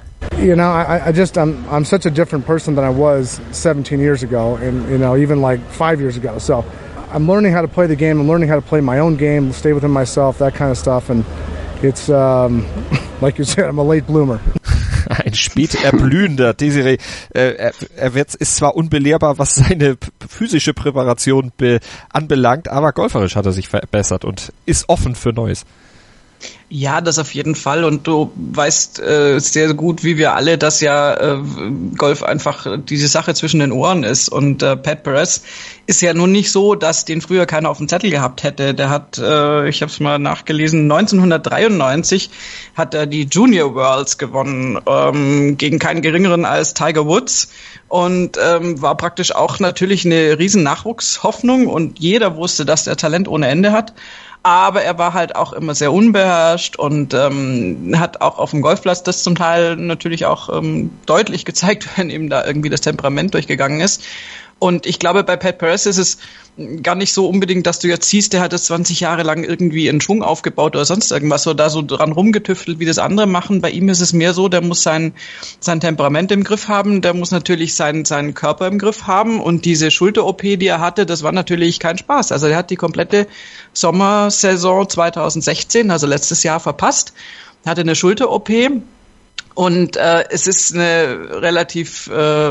I'm such a different person than I was 17 years ago and even like 5 years ago. So I'm learning how to play the game, I'm learning how to play my own game, stay within myself, that kind of stuff, and it's like you said, I'm a late bloomer. Ein spät erblühender Desiree. Ist zwar unbelehrbar, was seine physische Präparation anbelangt, aber golferisch hat er sich verbessert und ist offen für Neues. Ja, das auf jeden Fall. Und du weißt sehr gut, wie wir alle, dass Golf einfach diese Sache zwischen den Ohren ist. Und Pat Perez ist ja nun nicht so, dass den früher keiner auf dem Zettel gehabt hätte. Der hat, ich habe es mal nachgelesen, 1993 hat er die Junior Worlds gewonnen, gegen keinen geringeren als Tiger Woods. Und war praktisch auch natürlich eine riesen Nachwuchshoffnung. Und jeder wusste, dass der Talent ohne Ende hat. Aber er war halt auch immer sehr unbeherrscht und hat auch auf dem Golfplatz das zum Teil natürlich auch deutlich gezeigt, wenn ihm da irgendwie das Temperament durchgegangen ist. Und ich glaube, bei Pat Perez ist es gar nicht so unbedingt, dass du jetzt siehst, der hat das 20 Jahre lang irgendwie in Schwung aufgebaut oder sonst irgendwas, so da so dran rumgetüftelt, wie das andere machen. Bei ihm ist es mehr so, der muss sein Temperament im Griff haben, der muss natürlich seinen Körper im Griff haben und diese Schulter-OP, die er hatte, das war natürlich kein Spaß. Also er hat die komplette Sommersaison 2016, also letztes Jahr, verpasst, hatte eine Schulter-OP. Und es ist eine relativ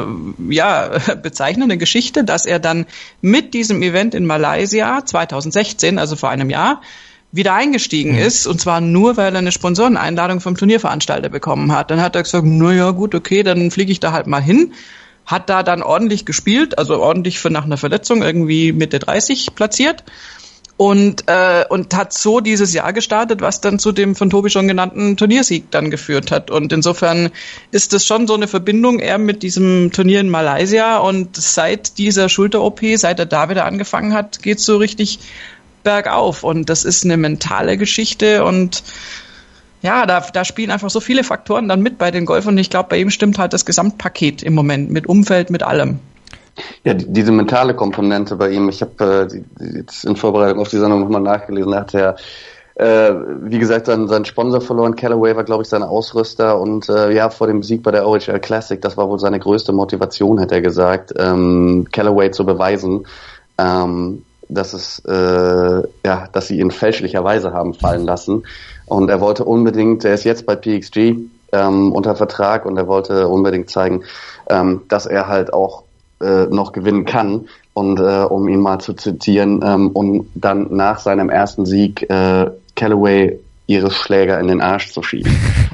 bezeichnende Geschichte, dass er dann mit diesem Event in Malaysia 2016, also vor einem Jahr, wieder eingestiegen ist, und zwar nur, weil er eine Sponsoreneinladung vom Turnierveranstalter bekommen hat. Dann hat er gesagt, naja gut, okay, dann fliege ich da halt mal hin. Hat da dann ordentlich gespielt, also ordentlich nach einer Verletzung irgendwie Mitte 30 platziert. Und hat so dieses Jahr gestartet, was dann zu dem von Tobi schon genannten Turniersieg dann geführt hat. Und insofern ist das schon so eine Verbindung, er mit diesem Turnier in Malaysia, und seit dieser Schulter-OP, seit er da wieder angefangen hat, geht's so richtig bergauf. Und das ist eine mentale Geschichte, und ja, da spielen einfach so viele Faktoren dann mit bei den Golfern. Und ich glaube, bei ihm stimmt halt das Gesamtpaket im Moment, mit Umfeld, mit allem. Ja, diese mentale Komponente bei ihm, ich habe jetzt in Vorbereitung auf die Sendung nochmal nachgelesen, da hat er, wie gesagt, seinen Sponsor verloren. Callaway war, glaube ich, sein Ausrüster, und vor dem Sieg bei der OHL Classic, das war wohl seine größte Motivation, hat er gesagt, Callaway zu beweisen, dass sie ihn fälschlicherweise haben fallen lassen, und er wollte unbedingt, er ist jetzt bei PXG unter Vertrag, und er wollte unbedingt zeigen, dass er halt auch noch gewinnen kann. Und um ihn mal zu zitieren, und dann nach seinem ersten Sieg Callaway ihre Schläger in den Arsch zu schieben.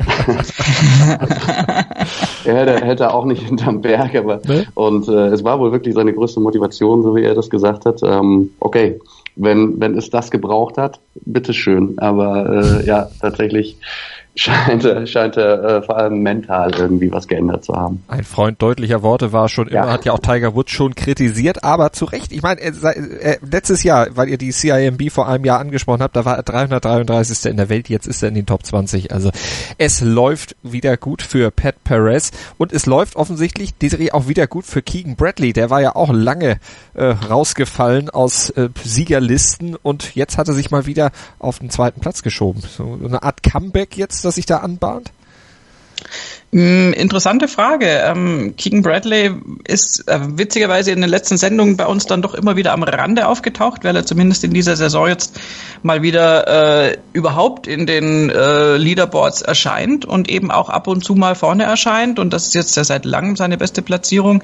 Er hätte auch nicht hinterm Berg, aber und es war wohl wirklich seine größte Motivation, so wie er das gesagt hat. Okay, wenn es das gebraucht hat, bitteschön. Aber ja, tatsächlich scheint er vor allem mental irgendwie was geändert zu haben. Ein Freund deutlicher Worte war schon immer, hat ja auch Tiger Woods schon kritisiert, aber zu Recht. Ich meine, letztes Jahr, weil ihr die CIMB vor einem Jahr angesprochen habt, da war er 333. in der Welt, jetzt ist er in den Top 20. Also es läuft wieder gut für Pat Perez und es läuft offensichtlich die Serie auch wieder gut für Keegan Bradley. Der war ja auch lange rausgefallen aus Siegerlisten und jetzt hat er sich mal wieder auf den zweiten Platz geschoben. So eine Art Comeback jetzt, das sich da anbahnt? Interessante Frage. Keegan Bradley ist witzigerweise in den letzten Sendungen bei uns dann doch immer wieder am Rande aufgetaucht, weil er zumindest in dieser Saison jetzt mal wieder überhaupt in den Leaderboards erscheint und eben auch ab und zu mal vorne erscheint, und das ist jetzt ja seit langem seine beste Platzierung.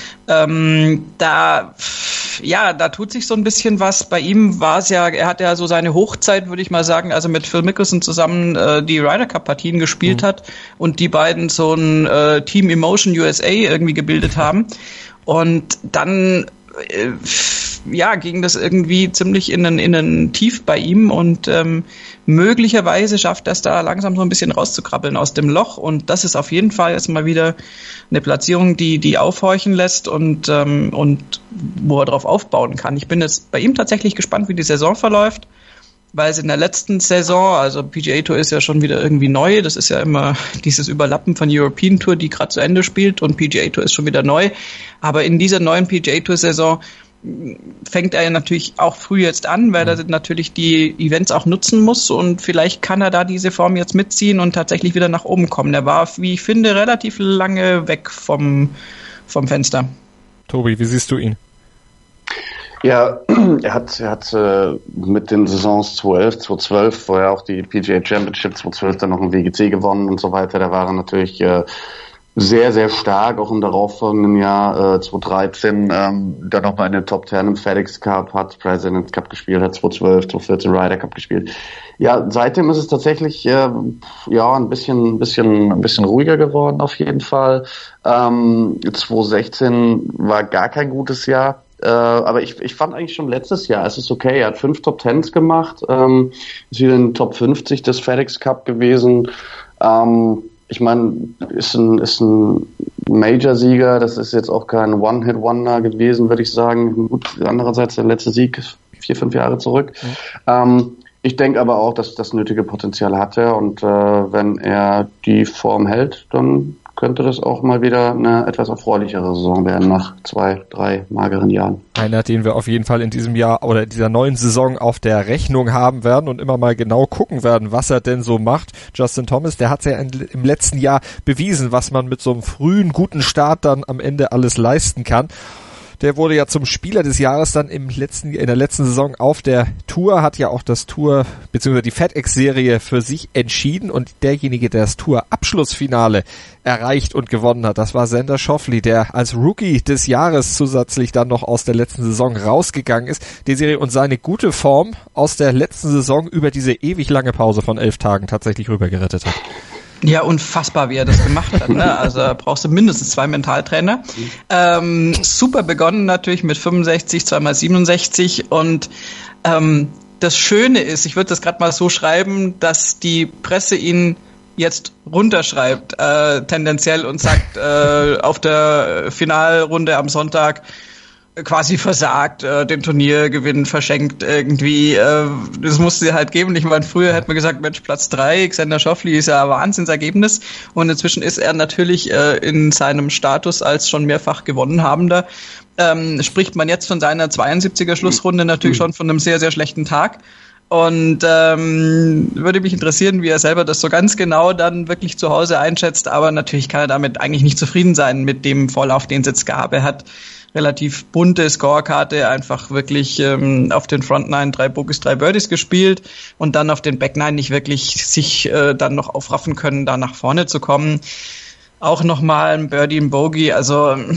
Da tut sich so ein bisschen was. Bei ihm war es ja, er hat ja so seine Hochzeit, würde ich mal sagen, also mit Phil Mickelson zusammen die Ryder Cup Partien gespielt hat und die beiden so ein Team Emotion USA irgendwie gebildet haben. Und dann ging das irgendwie ziemlich in einen Tief bei ihm und möglicherweise schafft er es da langsam so ein bisschen rauszukrabbeln aus dem Loch, und das ist auf jeden Fall jetzt mal wieder eine Platzierung, die aufhorchen lässt und wo er drauf aufbauen kann. Ich bin jetzt bei ihm tatsächlich gespannt, wie die Saison verläuft, weil es in der letzten Saison, also PGA Tour ist ja schon wieder irgendwie neu, das ist ja immer dieses Überlappen von European Tour, die gerade zu Ende spielt, und PGA Tour ist schon wieder neu, aber in dieser neuen PGA Tour Saison fängt er ja natürlich auch früh jetzt an, weil er natürlich die Events auch nutzen muss, und vielleicht kann er da diese Form jetzt mitziehen und tatsächlich wieder nach oben kommen. Er war, wie ich finde, relativ lange weg vom Fenster. Tobi, wie siehst du ihn? Ja, er hat mit den Saisons 2012, wo er auch die PGA Championship 2012 dann noch ein WGC gewonnen und so weiter, da war er natürlich sehr, sehr stark, auch im darauffolgenden Jahr 2013 dann nochmal in den Top 10 im FedEx Cup, hat President's Cup gespielt, hat 2012, 2014 Ryder Cup gespielt. Ja, seitdem ist es tatsächlich ein bisschen ruhiger geworden auf jeden Fall. 2016 war gar kein gutes Jahr. Aber ich fand eigentlich schon letztes Jahr, es ist okay, er hat 5 Top 10s gemacht, ist wieder in den Top 50 des FedEx Cup gewesen. Ich meine, ist ein Major-Sieger, das ist jetzt auch kein One-Hit-Wonder gewesen, würde ich sagen. Gut, andererseits der letzte Sieg ist 4-5 Jahre zurück. Ich denke aber auch, dass das nötige Potenzial hat er, und wenn er die Form hält, dann könnte das auch mal wieder eine etwas erfreulichere Saison werden nach 2-3 mageren Jahren. Einer, den wir auf jeden Fall in diesem Jahr oder dieser neuen Saison auf der Rechnung haben werden und immer mal genau gucken werden, was er denn so macht. Justin Thomas, der hat es ja im letzten Jahr bewiesen, was man mit so einem frühen, guten Start dann am Ende alles leisten kann. Der wurde ja zum Spieler des Jahres dann in der letzten Saison auf der Tour, hat ja auch das Tour bzw. die FedEx-Serie für sich entschieden, und derjenige, der das Tour-Abschlussfinale erreicht und gewonnen hat, das war Xander Schauffele, der als Rookie des Jahres zusätzlich dann noch aus der letzten Saison rausgegangen ist. Die Serie und seine gute Form aus der letzten Saison über diese ewig lange Pause von 11 Tagen tatsächlich rübergerettet hat. Ja, unfassbar, wie er das gemacht hat, ne? Also da brauchst du mindestens 2 Mentaltrainer. Super begonnen natürlich mit 65, 2x67, und das Schöne ist, ich würde das gerade mal so schreiben, dass die Presse ihn jetzt runterschreibt, tendenziell, und sagt, auf der Finalrunde am Sonntag quasi versagt, den Turniergewinn verschenkt irgendwie. Das musste sie halt geben. Ich meine, früher hätte man gesagt, Mensch, Platz 3, Xander Schauffele ist ja ein Wahnsinnsergebnis. Und inzwischen ist er natürlich in seinem Status als schon mehrfach Gewonnenhabender. Spricht man jetzt von seiner 72er Schlussrunde natürlich schon von einem sehr, sehr schlechten Tag. Und würde mich interessieren, wie er selber das so ganz genau dann wirklich zu Hause einschätzt. Aber natürlich kann er damit eigentlich nicht zufrieden sein mit dem Vorlauf, den es jetzt gab. Er hat relativ bunte Scorekarte, einfach wirklich auf den Front 9 3 Bogies, 3 Birdies gespielt und dann auf den Back 9 nicht wirklich sich dann noch aufraffen können, da nach vorne zu kommen. Auch nochmal ein Birdie, ein Bogey, also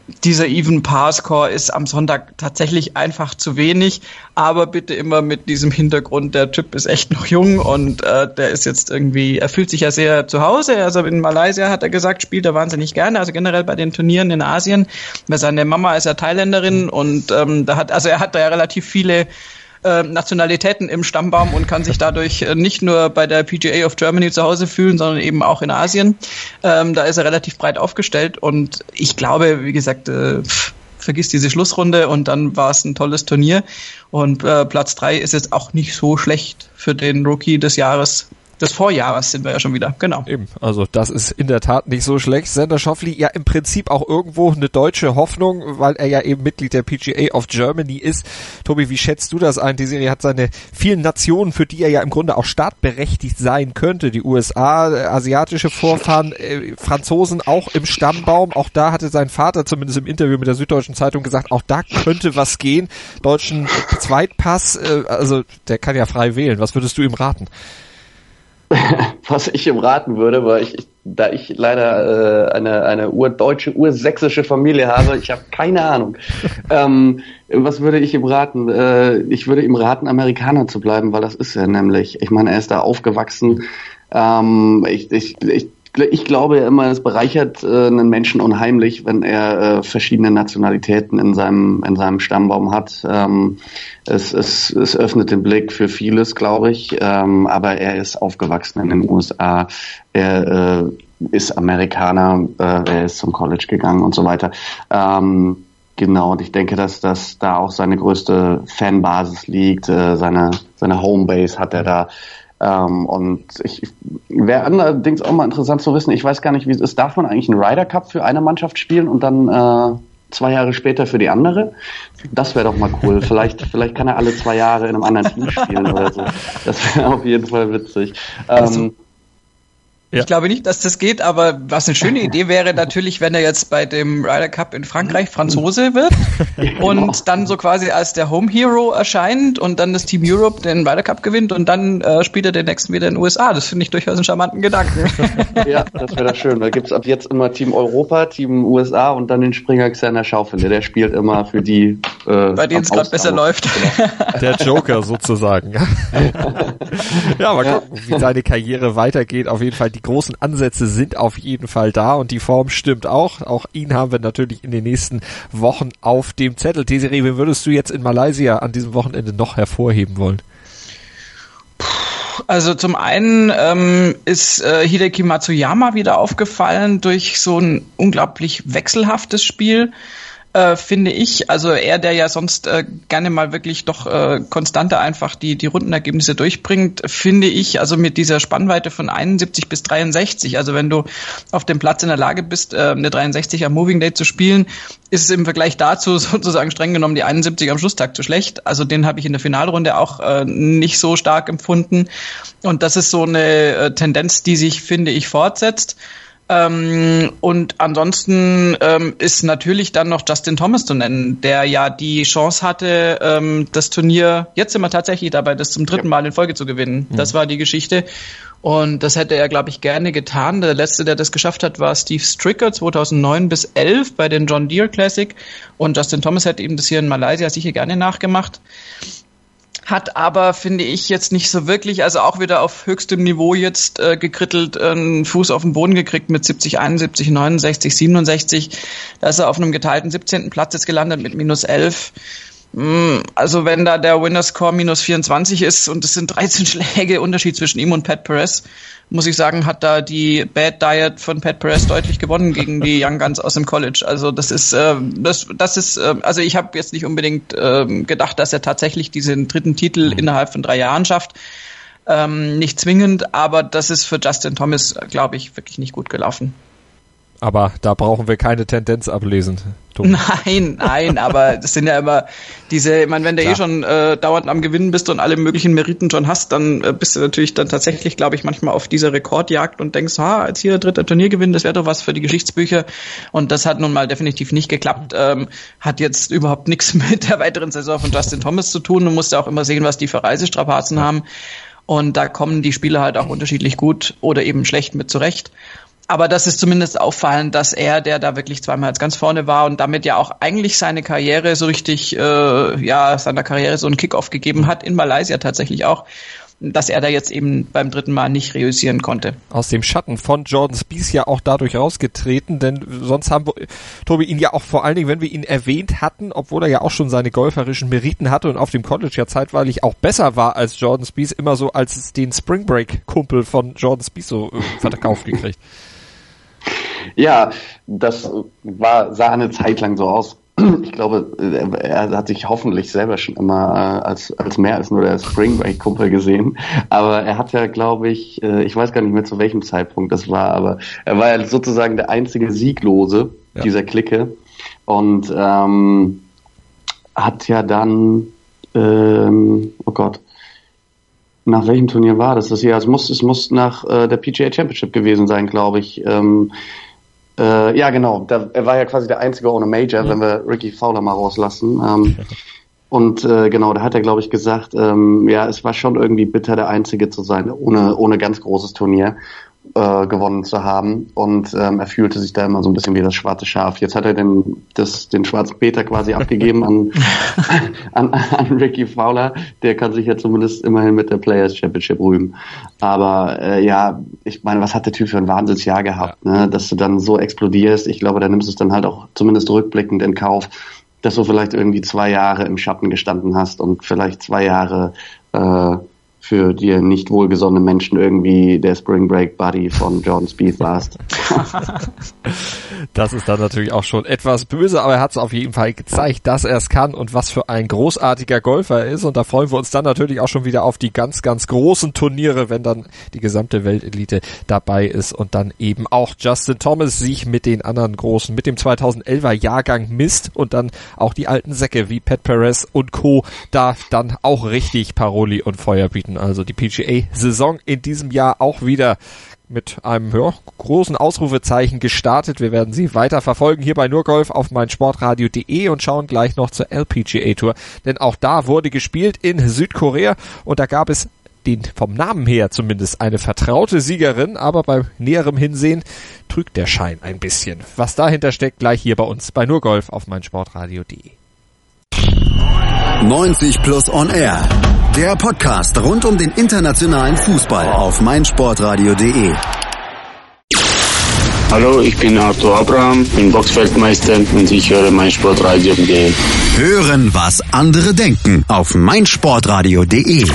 dieser Even Par Score ist am Sonntag tatsächlich einfach zu wenig, aber bitte immer mit diesem Hintergrund, der Typ ist echt noch jung und der ist jetzt irgendwie, er fühlt sich ja sehr zu Hause, also in Malaysia hat er gesagt, spielt er wahnsinnig gerne, also generell bei den Turnieren in Asien, weil seine Mama ist ja Thailänderin und er hat da ja relativ viele Nationalitäten im Stammbaum und kann sich dadurch nicht nur bei der PGA of Germany zu Hause fühlen, sondern eben auch in Asien. Da ist er relativ breit aufgestellt und ich glaube, wie gesagt, vergiss diese Schlussrunde und dann war es ein tolles Turnier und Platz 3 ist jetzt auch nicht so schlecht für den Rookie des Jahres. Des Vorjahres sind wir ja schon wieder, genau. Eben, also das ist in der Tat nicht so schlecht. Xander Schauffele ja im Prinzip auch irgendwo eine deutsche Hoffnung, weil er ja eben Mitglied der PGA of Germany ist. Tobi, wie schätzt du das ein? Die Serie hat seine vielen Nationen, für die er ja im Grunde auch startberechtigt sein könnte. Die USA, asiatische Vorfahren, Franzosen auch im Stammbaum. Auch da hatte sein Vater zumindest im Interview mit der Süddeutschen Zeitung gesagt, auch da könnte was gehen. Deutschen Zweitpass, also der kann ja frei wählen. Was würdest du ihm raten? Was ich ihm raten würde, weil da ich leider eine urdeutsche, ursächsische Familie habe, ich habe keine Ahnung. Was würde ich ihm raten? Ich würde ihm raten, Amerikaner zu bleiben, weil das ist er nämlich. Ich meine, er ist da aufgewachsen. Ich glaube immer, es bereichert einen Menschen unheimlich, wenn er verschiedene Nationalitäten in seinem Stammbaum hat. Es öffnet den Blick für vieles, glaube ich. Aber er ist aufgewachsen in den USA. Er ist Amerikaner. Er ist zum College gegangen und so weiter. Genau, und ich denke, dass das da auch seine größte Fanbasis liegt. Seine Homebase hat er da. Und wäre allerdings auch mal interessant zu wissen, ich weiß gar nicht, wie es ist, darf man eigentlich einen Ryder Cup für eine Mannschaft spielen und dann 2 Jahre später für die andere? Das wäre doch mal cool. Vielleicht kann er alle 2 Jahre in einem anderen Team spielen oder so. Das wäre auf jeden Fall witzig. Ich glaube nicht, dass das geht, aber was eine schöne Idee wäre natürlich, wenn er jetzt bei dem Ryder Cup in Frankreich Franzose wird und dann so quasi als der Home Hero erscheint und dann das Team Europe den Ryder Cup gewinnt und dann spielt er den nächsten wieder in den USA. Das finde ich durchaus einen charmanten Gedanken. Ja, das wäre doch schön. Da gibt's ab jetzt immer Team Europa, Team USA und dann den Springer Xander Schauffele. Der spielt immer für die bei denen es gerade besser läuft. Der Joker sozusagen. Ja, mal gucken, wie seine Karriere weitergeht. Auf jeden Fall die großen Ansätze sind auf jeden Fall da und die Form stimmt auch. Auch ihn haben wir natürlich in den nächsten Wochen auf dem Zettel. Desiree, wen würdest du jetzt in Malaysia an diesem Wochenende noch hervorheben wollen? Also zum einen ist Hideki Matsuyama wieder aufgefallen durch so ein unglaublich wechselhaftes Spiel. Finde ich, also er, der ja sonst gerne mal wirklich doch konstanter einfach die Rundenergebnisse durchbringt, finde ich, also mit dieser Spannweite von 71 bis 63, also wenn du auf dem Platz in der Lage bist, eine 63 am Moving Day zu spielen, ist es im Vergleich dazu sozusagen streng genommen die 71 am Schlusstag zu schlecht. Also den habe ich in der Finalrunde auch nicht so stark empfunden und das ist so eine Tendenz, die sich, finde ich, fortsetzt. Und ansonsten ist natürlich dann noch Justin Thomas zu nennen, der ja die Chance hatte, das Turnier, jetzt sind wir tatsächlich dabei, das zum 3. Mal in Folge zu gewinnen. Das war die Geschichte und das hätte er, glaube ich, gerne getan. Der letzte, der das geschafft hat, war Steve Stricker 2009 bis 11 bei den John Deere Classic und Justin Thomas hätte ihm das hier in Malaysia sicher gerne nachgemacht. Hat aber, finde ich, jetzt nicht so wirklich, also auch wieder auf höchstem Niveau jetzt gekrittelt, einen Fuß auf den Boden gekriegt mit 70, 71, 69, 67. Da ist er auf einem geteilten 17. Platz jetzt gelandet mit minus 11. Also wenn da der Winnerscore minus 24 ist und es sind 13 Schläge Unterschied zwischen ihm und Pat Perez, muss ich sagen, hat da die Bad Diet von Pat Perez deutlich gewonnen gegen die Young Guns aus dem College. Also das ist, also ich habe jetzt nicht unbedingt gedacht, dass er tatsächlich diesen 3. Titel innerhalb von 3 Jahren schafft. Nicht zwingend, aber das ist für Justin Thomas, glaube ich, wirklich nicht gut gelaufen. Aber da brauchen wir keine Tendenz ablesen. Nein, aber das sind ja immer diese, ich meine, wenn du eh schon dauernd am Gewinnen bist und alle möglichen Meriten schon hast, dann bist du natürlich dann tatsächlich, glaube ich, manchmal auf dieser Rekordjagd und denkst, als hier 3. Turniergewinn, das wäre doch was für die Geschichtsbücher. Und das hat nun mal definitiv nicht geklappt. Hat jetzt überhaupt nichts mit der weiteren Saison von Justin Thomas zu tun. Du musst ja auch immer sehen, was die für Reisestrapazen haben. Und da kommen die Spieler halt auch unterschiedlich gut oder eben schlecht mit zurecht. Aber das ist zumindest auffallend, dass er, der da wirklich zweimal jetzt ganz vorne war und damit ja auch eigentlich seine Karriere so richtig, seiner Karriere so einen Kickoff gegeben hat, in Malaysia tatsächlich auch, dass er da jetzt eben beim dritten Mal nicht reüssieren konnte. Aus dem Schatten von Jordan Spieth ja auch dadurch rausgetreten, denn sonst haben wir, Tobi, ihn ja auch vor allen Dingen, wenn wir ihn erwähnt hatten, obwohl er ja auch schon seine golferischen Meriten hatte und auf dem College ja zeitweilig auch besser war als Jordan Spieth, immer so als den Spring Break-Kumpel von Jordan Spieth so verkauft gekriegt. Ja, das sah eine Zeit lang so aus. Ich glaube, er hat sich hoffentlich selber schon immer als mehr als nur der Spring Break Kumpel gesehen. Aber er hat ja, glaube ich weiß gar nicht mehr zu welchem Zeitpunkt das war, aber er war ja sozusagen der einzige Sieglose dieser Clique und hat ja dann, nach welchem Turnier war das? Es muss nach der PGA Championship gewesen sein, glaube ich. Ja, genau. Er war ja quasi der Einzige ohne Major, wenn wir Ricky Fowler mal rauslassen. Und genau, da hat er, glaube ich, gesagt, es war schon irgendwie bitter, der Einzige zu sein, ohne ganz großes Turnier gewonnen zu haben. Und er fühlte sich da immer so ein bisschen wie das schwarze Schaf. Jetzt hat er den schwarzen Peter quasi abgegeben an Ricky Fowler. Der kann sich ja zumindest immerhin mit der Players Championship rühmen. Aber ich meine, was hat der Typ für ein Wahnsinnsjahr gehabt, ne? Dass du dann so explodierst. Ich glaube, da nimmst du es dann halt auch zumindest rückblickend in Kauf, dass du vielleicht irgendwie 2 Jahre im Schatten gestanden hast und vielleicht 2 Jahre für dir nicht wohlgesonnene Menschen irgendwie der Spring Break Buddy von Jordan Spieth warst. Das ist dann natürlich auch schon etwas böse, aber er hat es auf jeden Fall gezeigt, dass er es kann und was für ein großartiger Golfer er ist. Und da freuen wir uns dann natürlich auch schon wieder auf die ganz, ganz großen Turniere, wenn dann die gesamte Weltelite dabei ist und dann eben auch Justin Thomas sich mit den anderen Großen, mit dem 2011er Jahrgang misst und dann auch die alten Säcke wie Pat Perez und Co. da dann auch richtig Paroli und Feuer bieten. Also die PGA-Saison in diesem Jahr auch wieder mit einem großen Ausrufezeichen gestartet. Wir werden sie weiter verfolgen hier bei Nurgolf auf meinsportradio.de und schauen gleich noch zur LPGA Tour, denn auch da wurde gespielt in Südkorea und da gab es vom Namen her zumindest eine vertraute Siegerin, aber beim näherem Hinsehen trügt der Schein ein bisschen. Was dahinter steckt, gleich hier bei uns bei Nurgolf auf meinsportradio.de. 90 Plus on Air. Der Podcast rund um den internationalen Fußball auf meinsportradio.de. Hallo, ich bin Arthur Abraham, bin Boxfeldmeister und ich höre meinsportradio.de. Hören, was andere denken auf meinsportradio.de.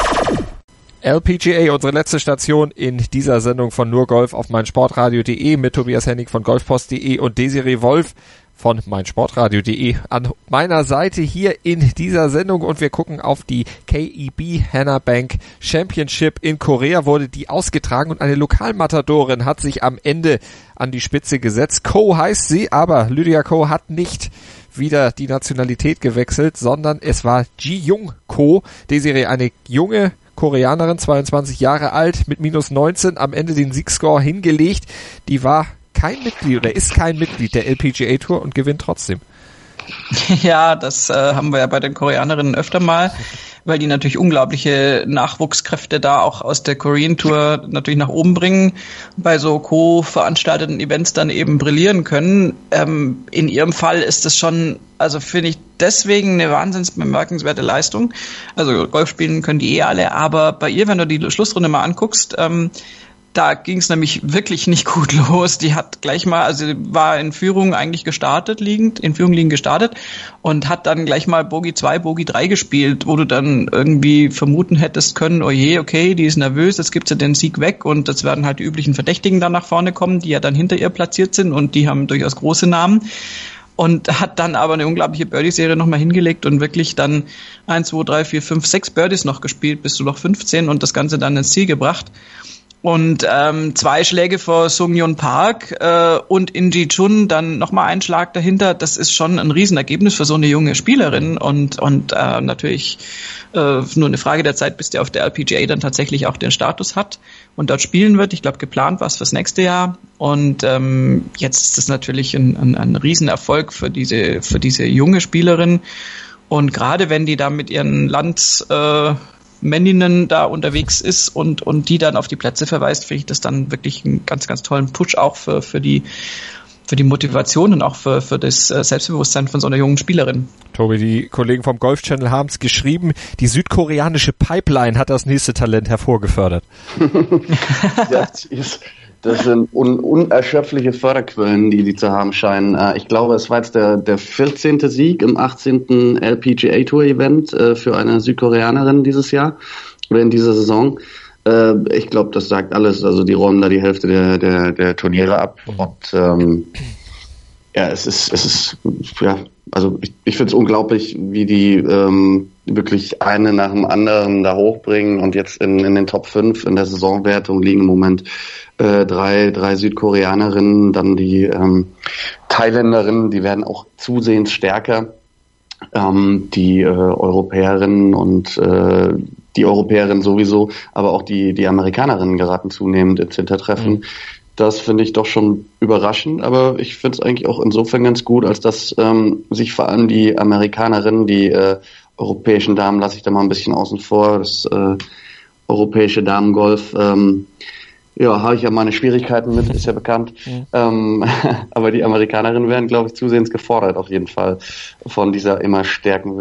LPGA, unsere letzte Station in dieser Sendung von Nurgolf auf meinsportradio.de mit Tobias Hennig von golfpost.de und Desiree Wolf von meinsportradio.de an meiner Seite hier in dieser Sendung und wir gucken auf die KEB Hannah Bank Championship. In Korea wurde die ausgetragen und eine Lokalmatadorin hat sich am Ende an die Spitze gesetzt. Ko heißt sie, aber Lydia Ko hat nicht wieder die Nationalität gewechselt, sondern es war Ji-Young Ko. Desiree, eine junge Koreanerin, 22 Jahre alt, mit -19 am Ende den Siegscore hingelegt. Die war kein Mitglied oder ist kein Mitglied der LPGA Tour und gewinnt trotzdem. Ja, das haben wir ja bei den Koreanerinnen öfter mal, weil die natürlich unglaubliche Nachwuchskräfte da auch aus der Korean Tour natürlich nach oben bringen, bei so co-veranstalteten Events dann eben brillieren können. In ihrem Fall ist es schon, also finde ich deswegen eine wahnsinns bemerkenswerte Leistung. Also Golf spielen können die alle, aber bei ihr, wenn du die Schlussrunde mal anguckst, da ging es nämlich wirklich nicht gut los. Die hat gleich mal, also war in Führung liegend gestartet und hat dann gleich mal Bogey 2, Bogey 3 gespielt, wo du dann irgendwie vermuten hättest können, oh je, okay, die ist nervös, jetzt gibt sie den Sieg weg und jetzt werden halt die üblichen Verdächtigen dann nach vorne kommen, die ja dann hinter ihr platziert sind und die haben durchaus große Namen. Und hat dann aber eine unglaubliche Birdie-Serie nochmal hingelegt und wirklich dann 1, 2, 3, 4, 5, 6 Birdies noch gespielt bis zu noch 15 und das Ganze dann ins Ziel gebracht. Und 2 Schläge vor Sung-Yun Park und In Ji Chun dann nochmal ein Schlag dahinter. Das ist schon ein Riesenergebnis für so eine junge Spielerin und natürlich nur eine Frage der Zeit, bis der auf der LPGA dann tatsächlich auch den Status hat und dort spielen wird. Ich glaube, geplant war es fürs nächste Jahr. Und jetzt ist es natürlich ein Riesenerfolg für diese junge Spielerin. Und gerade wenn die da mit ihren Männinnen da unterwegs ist und die dann auf die Plätze verweist, finde ich das dann wirklich einen ganz, ganz tollen Push auch für die Motivation und auch für das Selbstbewusstsein von so einer jungen Spielerin. Tobi, die Kollegen vom Golf Channel haben es geschrieben, die südkoreanische Pipeline hat das nächste Talent hervorgefördert. Ja, das sind unerschöpfliche Förderquellen, die zu haben scheinen. Ich glaube, es war jetzt der 14. Sieg im 18. LPGA Tour Event für eine Südkoreanerin dieses Jahr oder in dieser Saison. Ich glaube, das sagt alles. Also die räumen da die Hälfte der Turniere ab. Und ja, es ist ja, also ich finde es unglaublich, wie die wirklich eine nach dem anderen da hochbringen und jetzt in den Top 5 in der Saisonwertung liegen im Moment drei Südkoreanerinnen, dann die Thailänderinnen, die werden auch zusehends stärker. Die Europäerinnen und die Europäerinnen sowieso, aber auch die Amerikanerinnen geraten zunehmend ins Hintertreffen. Das finde ich doch schon überraschend, aber ich finde es eigentlich auch insofern ganz gut, als dass sich vor allem die Amerikanerinnen, die europäischen Damen lasse ich da mal ein bisschen außen vor, das europäische Damengolf, ja, habe ich ja meine Schwierigkeiten mit, ist ja bekannt. Aber die Amerikanerinnen werden, glaube ich, zusehends gefordert auf jeden Fall von dieser immer stärker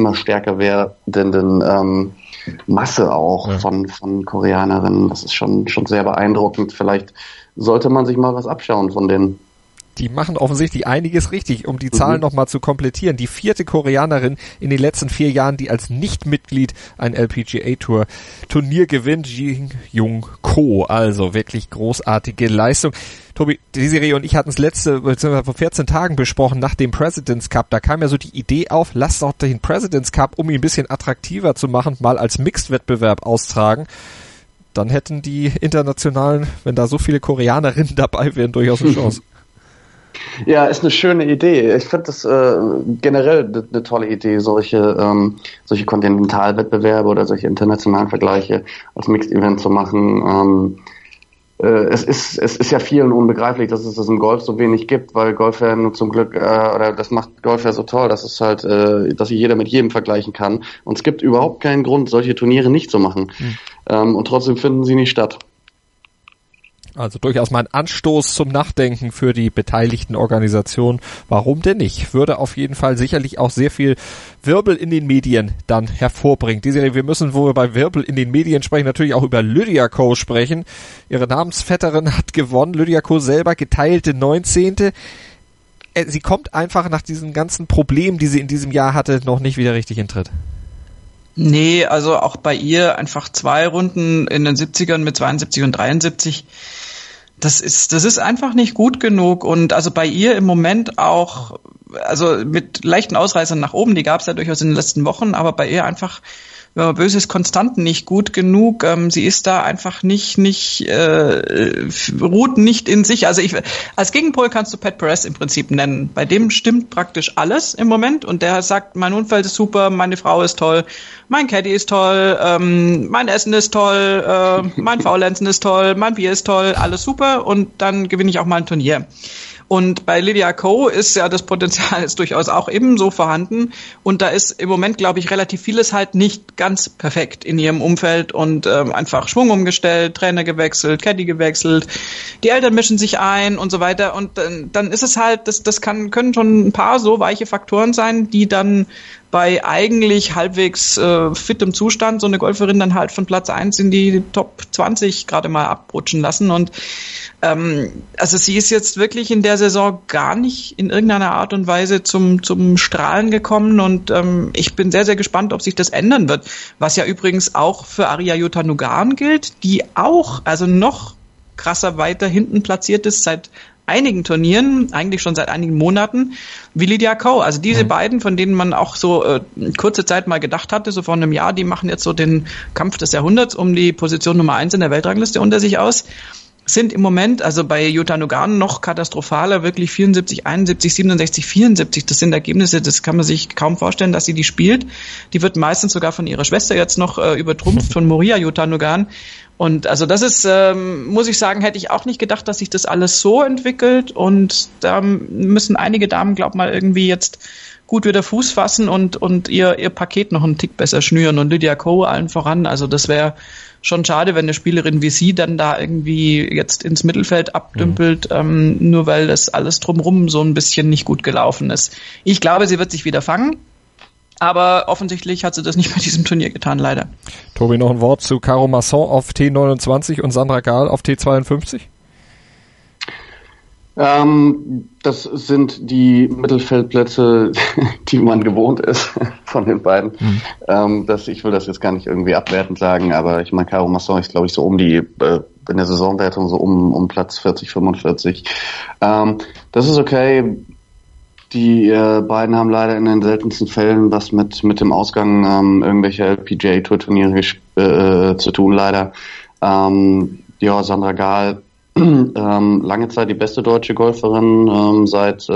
werdenden Masse auch von Koreanerinnen. Das ist schon sehr beeindruckend. Vielleicht sollte man sich mal was abschauen von denen. Die machen offensichtlich einiges richtig, um die Zahlen nochmal zu komplettieren. Die 4. Koreanerin in den letzten 4 Jahren, die als Nicht-Mitglied ein LPGA-Tour-Turnier gewinnt, Ji-Young Ko. Also wirklich großartige Leistung. Tobi, Desiree und ich hatten es vor 14 Tagen besprochen, nach dem President's Cup. Da kam ja so die Idee auf, lass doch den President's Cup, um ihn ein bisschen attraktiver zu machen, mal als Mixed-Wettbewerb austragen. Dann hätten die Internationalen, wenn da so viele Koreanerinnen dabei wären, durchaus eine Chance. Ja, ist eine schöne Idee. Ich finde das generell eine tolle Idee, solche Kontinentalwettbewerbe oder solche internationalen Vergleiche als Mixed-Event zu machen. Es ist ja vielen unbegreiflich, dass es das im Golf so wenig gibt, weil Golf ja nur zum Glück, oder das macht Golf ja so toll, dass es halt, dass sich jeder mit jedem vergleichen kann. Und es gibt überhaupt keinen Grund, solche Turniere nicht zu machen. Und trotzdem finden sie nicht statt. Also durchaus mal ein Anstoß zum Nachdenken für die beteiligten Organisationen. Warum denn nicht? Würde auf jeden Fall sicherlich auch sehr viel Wirbel in den Medien dann hervorbringen. Wir müssen, wo wir bei Wirbel in den Medien sprechen, natürlich auch über Lydia Ko sprechen. Ihre Namensvetterin hat gewonnen. Lydia Ko selber geteilte 19. Sie kommt einfach nach diesen ganzen Problemen, die sie in diesem Jahr hatte, noch nicht wieder richtig in Tritt. Nee, also auch bei ihr einfach 2 Runden in den 70ern mit 72 und 73. Das ist einfach nicht gut genug und also bei ihr im Moment auch, also mit leichten Ausreißern nach oben, die gab es ja durchaus in den letzten Wochen, aber bei ihr einfach, wenn man böse ist, konstant nicht gut genug. Sie ist da einfach ruht nicht in sich. Also als Gegenpol kannst du Pat Perez im Prinzip nennen. Bei dem stimmt praktisch alles im Moment und der sagt, mein Umfeld ist super, meine Frau ist toll, mein Caddy ist toll, mein Essen ist toll, mein Faulenzen ist toll, mein Bier ist toll, alles super und dann gewinne ich auch mal ein Turnier. Und bei Lydia Ko ist ja das Potenzial ist durchaus auch ebenso vorhanden und da ist im Moment, glaube ich, relativ vieles halt nicht ganz perfekt in ihrem Umfeld und einfach Schwung umgestellt, Trainer gewechselt, Caddy gewechselt, die Eltern mischen sich ein und so weiter und dann ist es halt, können schon ein paar so weiche Faktoren sein, die dann bei eigentlich halbwegs fitem Zustand so eine Golferin dann halt von Platz 1 in die Top 20 gerade mal abrutschen lassen und also sie ist jetzt wirklich in der Saison gar nicht in irgendeiner Art und Weise zum Strahlen gekommen und ich bin sehr, sehr gespannt, ob sich das ändern wird. Was ja übrigens auch für Arya Jutanugarn gilt, die auch also noch krasser weiter hinten platziert ist seit einigen Turnieren, eigentlich schon seit einigen Monaten, wie Lydia Ko. Also diese beiden, von denen man auch so kurze Zeit mal gedacht hatte, so vor einem Jahr, die machen jetzt so den Kampf des Jahrhunderts um die Position Nummer 1 in der Weltrangliste unter sich aus. Sind im Moment, also bei Jutanugarn noch katastrophaler, wirklich 74, 71, 67, 74. Das sind Ergebnisse, das kann man sich kaum vorstellen, dass sie die spielt. Die wird meistens sogar von ihrer Schwester jetzt noch übertrumpft, von Moria Jutanugarn. Und also das ist, muss ich sagen, hätte ich auch nicht gedacht, dass sich das alles so entwickelt. Und da müssen einige Damen, glaub mal, irgendwie jetzt gut wieder Fuß fassen und ihr Paket noch einen Tick besser schnüren und Lydia Ko allen voran. Also das wäre schon schade, wenn eine Spielerin wie sie dann da irgendwie jetzt ins Mittelfeld abdümpelt, nur weil das alles drumherum so ein bisschen nicht gut gelaufen ist. Ich glaube, sie wird sich wieder fangen, aber offensichtlich hat sie das nicht bei diesem Turnier getan, leider. Tobi, noch ein Wort zu Caro Masson auf T29 und Sandra Gahl auf T52? Das sind die Mittelfeldplätze, die man gewohnt ist von den beiden. Ich will das jetzt gar nicht irgendwie abwertend sagen, aber ich meine, Caro Masson ist, glaube ich, so um die, in der Saisonwertung so um Platz 40, 45. Das ist okay. Die beiden haben leider in den seltensten Fällen was mit dem Ausgang irgendwelcher LPGA-Tour-Turniere zu tun, leider. Sandra Gahl, lange Zeit die beste deutsche Golferin, seit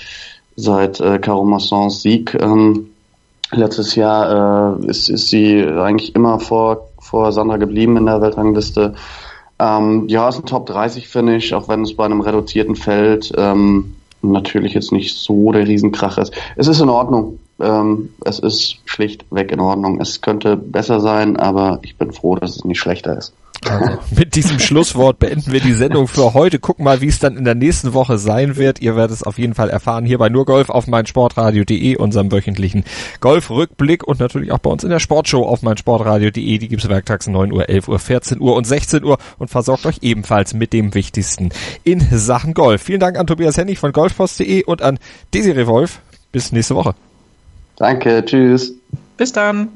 Caro Massons Sieg letztes Jahr ist sie eigentlich immer vor Sandra geblieben in der Weltrangliste. Ist ein Top 30 Finish, auch wenn es bei einem reduzierten Feld natürlich jetzt nicht so der Riesenkrach ist. Es ist in Ordnung. Es ist schlichtweg in Ordnung. Es könnte besser sein, aber ich bin froh, dass es nicht schlechter ist. Also, mit diesem Schlusswort beenden wir die Sendung für heute. Gucken mal, wie es dann in der nächsten Woche sein wird. Ihr werdet es auf jeden Fall erfahren hier bei Nur Golf auf meinsportradio.de, unserem wöchentlichen Golfrückblick, und natürlich auch bei uns in der Sportshow auf meinsportradio.de. Die gibt's werktags 9 Uhr, 11 Uhr, 14 Uhr und 16 Uhr und versorgt euch ebenfalls mit dem Wichtigsten in Sachen Golf. Vielen Dank an Tobias Hennig von golfpost.de und an Desiree Wolf. Bis nächste Woche. Danke, tschüss. Bis dann.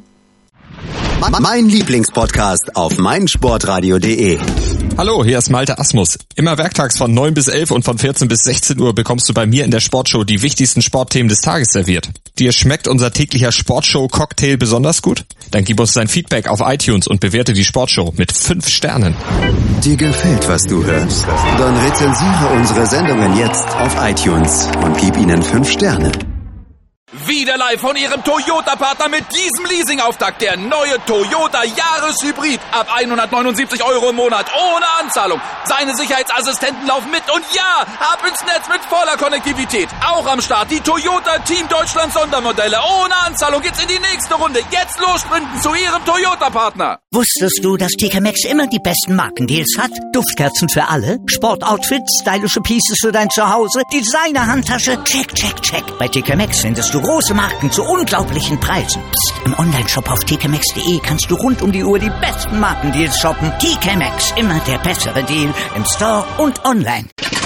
Mein Lieblingspodcast auf meinsportradio.de. Hallo, hier ist Malte Asmus. Immer werktags von 9 bis 11 und von 14 bis 16 Uhr bekommst du bei mir in der Sportshow die wichtigsten Sportthemen des Tages serviert. Dir schmeckt unser täglicher Sportshow-Cocktail besonders gut? Dann gib uns dein Feedback auf iTunes und bewerte die Sportshow mit 5 Sternen. Dir gefällt, was du hörst? Dann rezensiere unsere Sendungen jetzt auf iTunes und gib ihnen 5 Sterne. Wieder live von Ihrem Toyota-Partner mit diesem Leasing-Auftakt. Der neue Toyota Jahreshybrid. Ab 179 € im Monat. Ohne Anzahlung. Seine Sicherheitsassistenten laufen mit. Und ja, ab ins Netz mit voller Konnektivität. Auch am Start die Toyota Team Deutschland Sondermodelle. Ohne Anzahlung geht's in die nächste Runde. Jetzt los sprinten zu Ihrem Toyota-Partner. Wusstest du, dass TK Maxx immer die besten Markendeals hat? Duftkerzen für alle, Sportoutfits, stylische Pieces für dein Zuhause, Designer-Handtasche, check, check, check. Bei TK Maxx findest du große Marken zu unglaublichen Preisen. Psst. Im Onlineshop auf tkmaxx.de kannst du rund um die Uhr die besten Markendeals shoppen. TK Maxx, immer der bessere Deal im Store und online.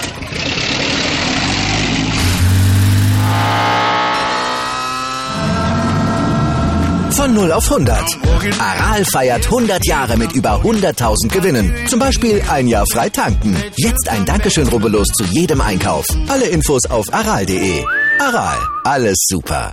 Von 0 auf 100. Aral feiert 100 Jahre mit über 100.000 Gewinnen. Zum Beispiel ein Jahr frei tanken. Jetzt ein Dankeschön, rubbellos zu jedem Einkauf. Alle Infos auf aral.de. Aral, alles super.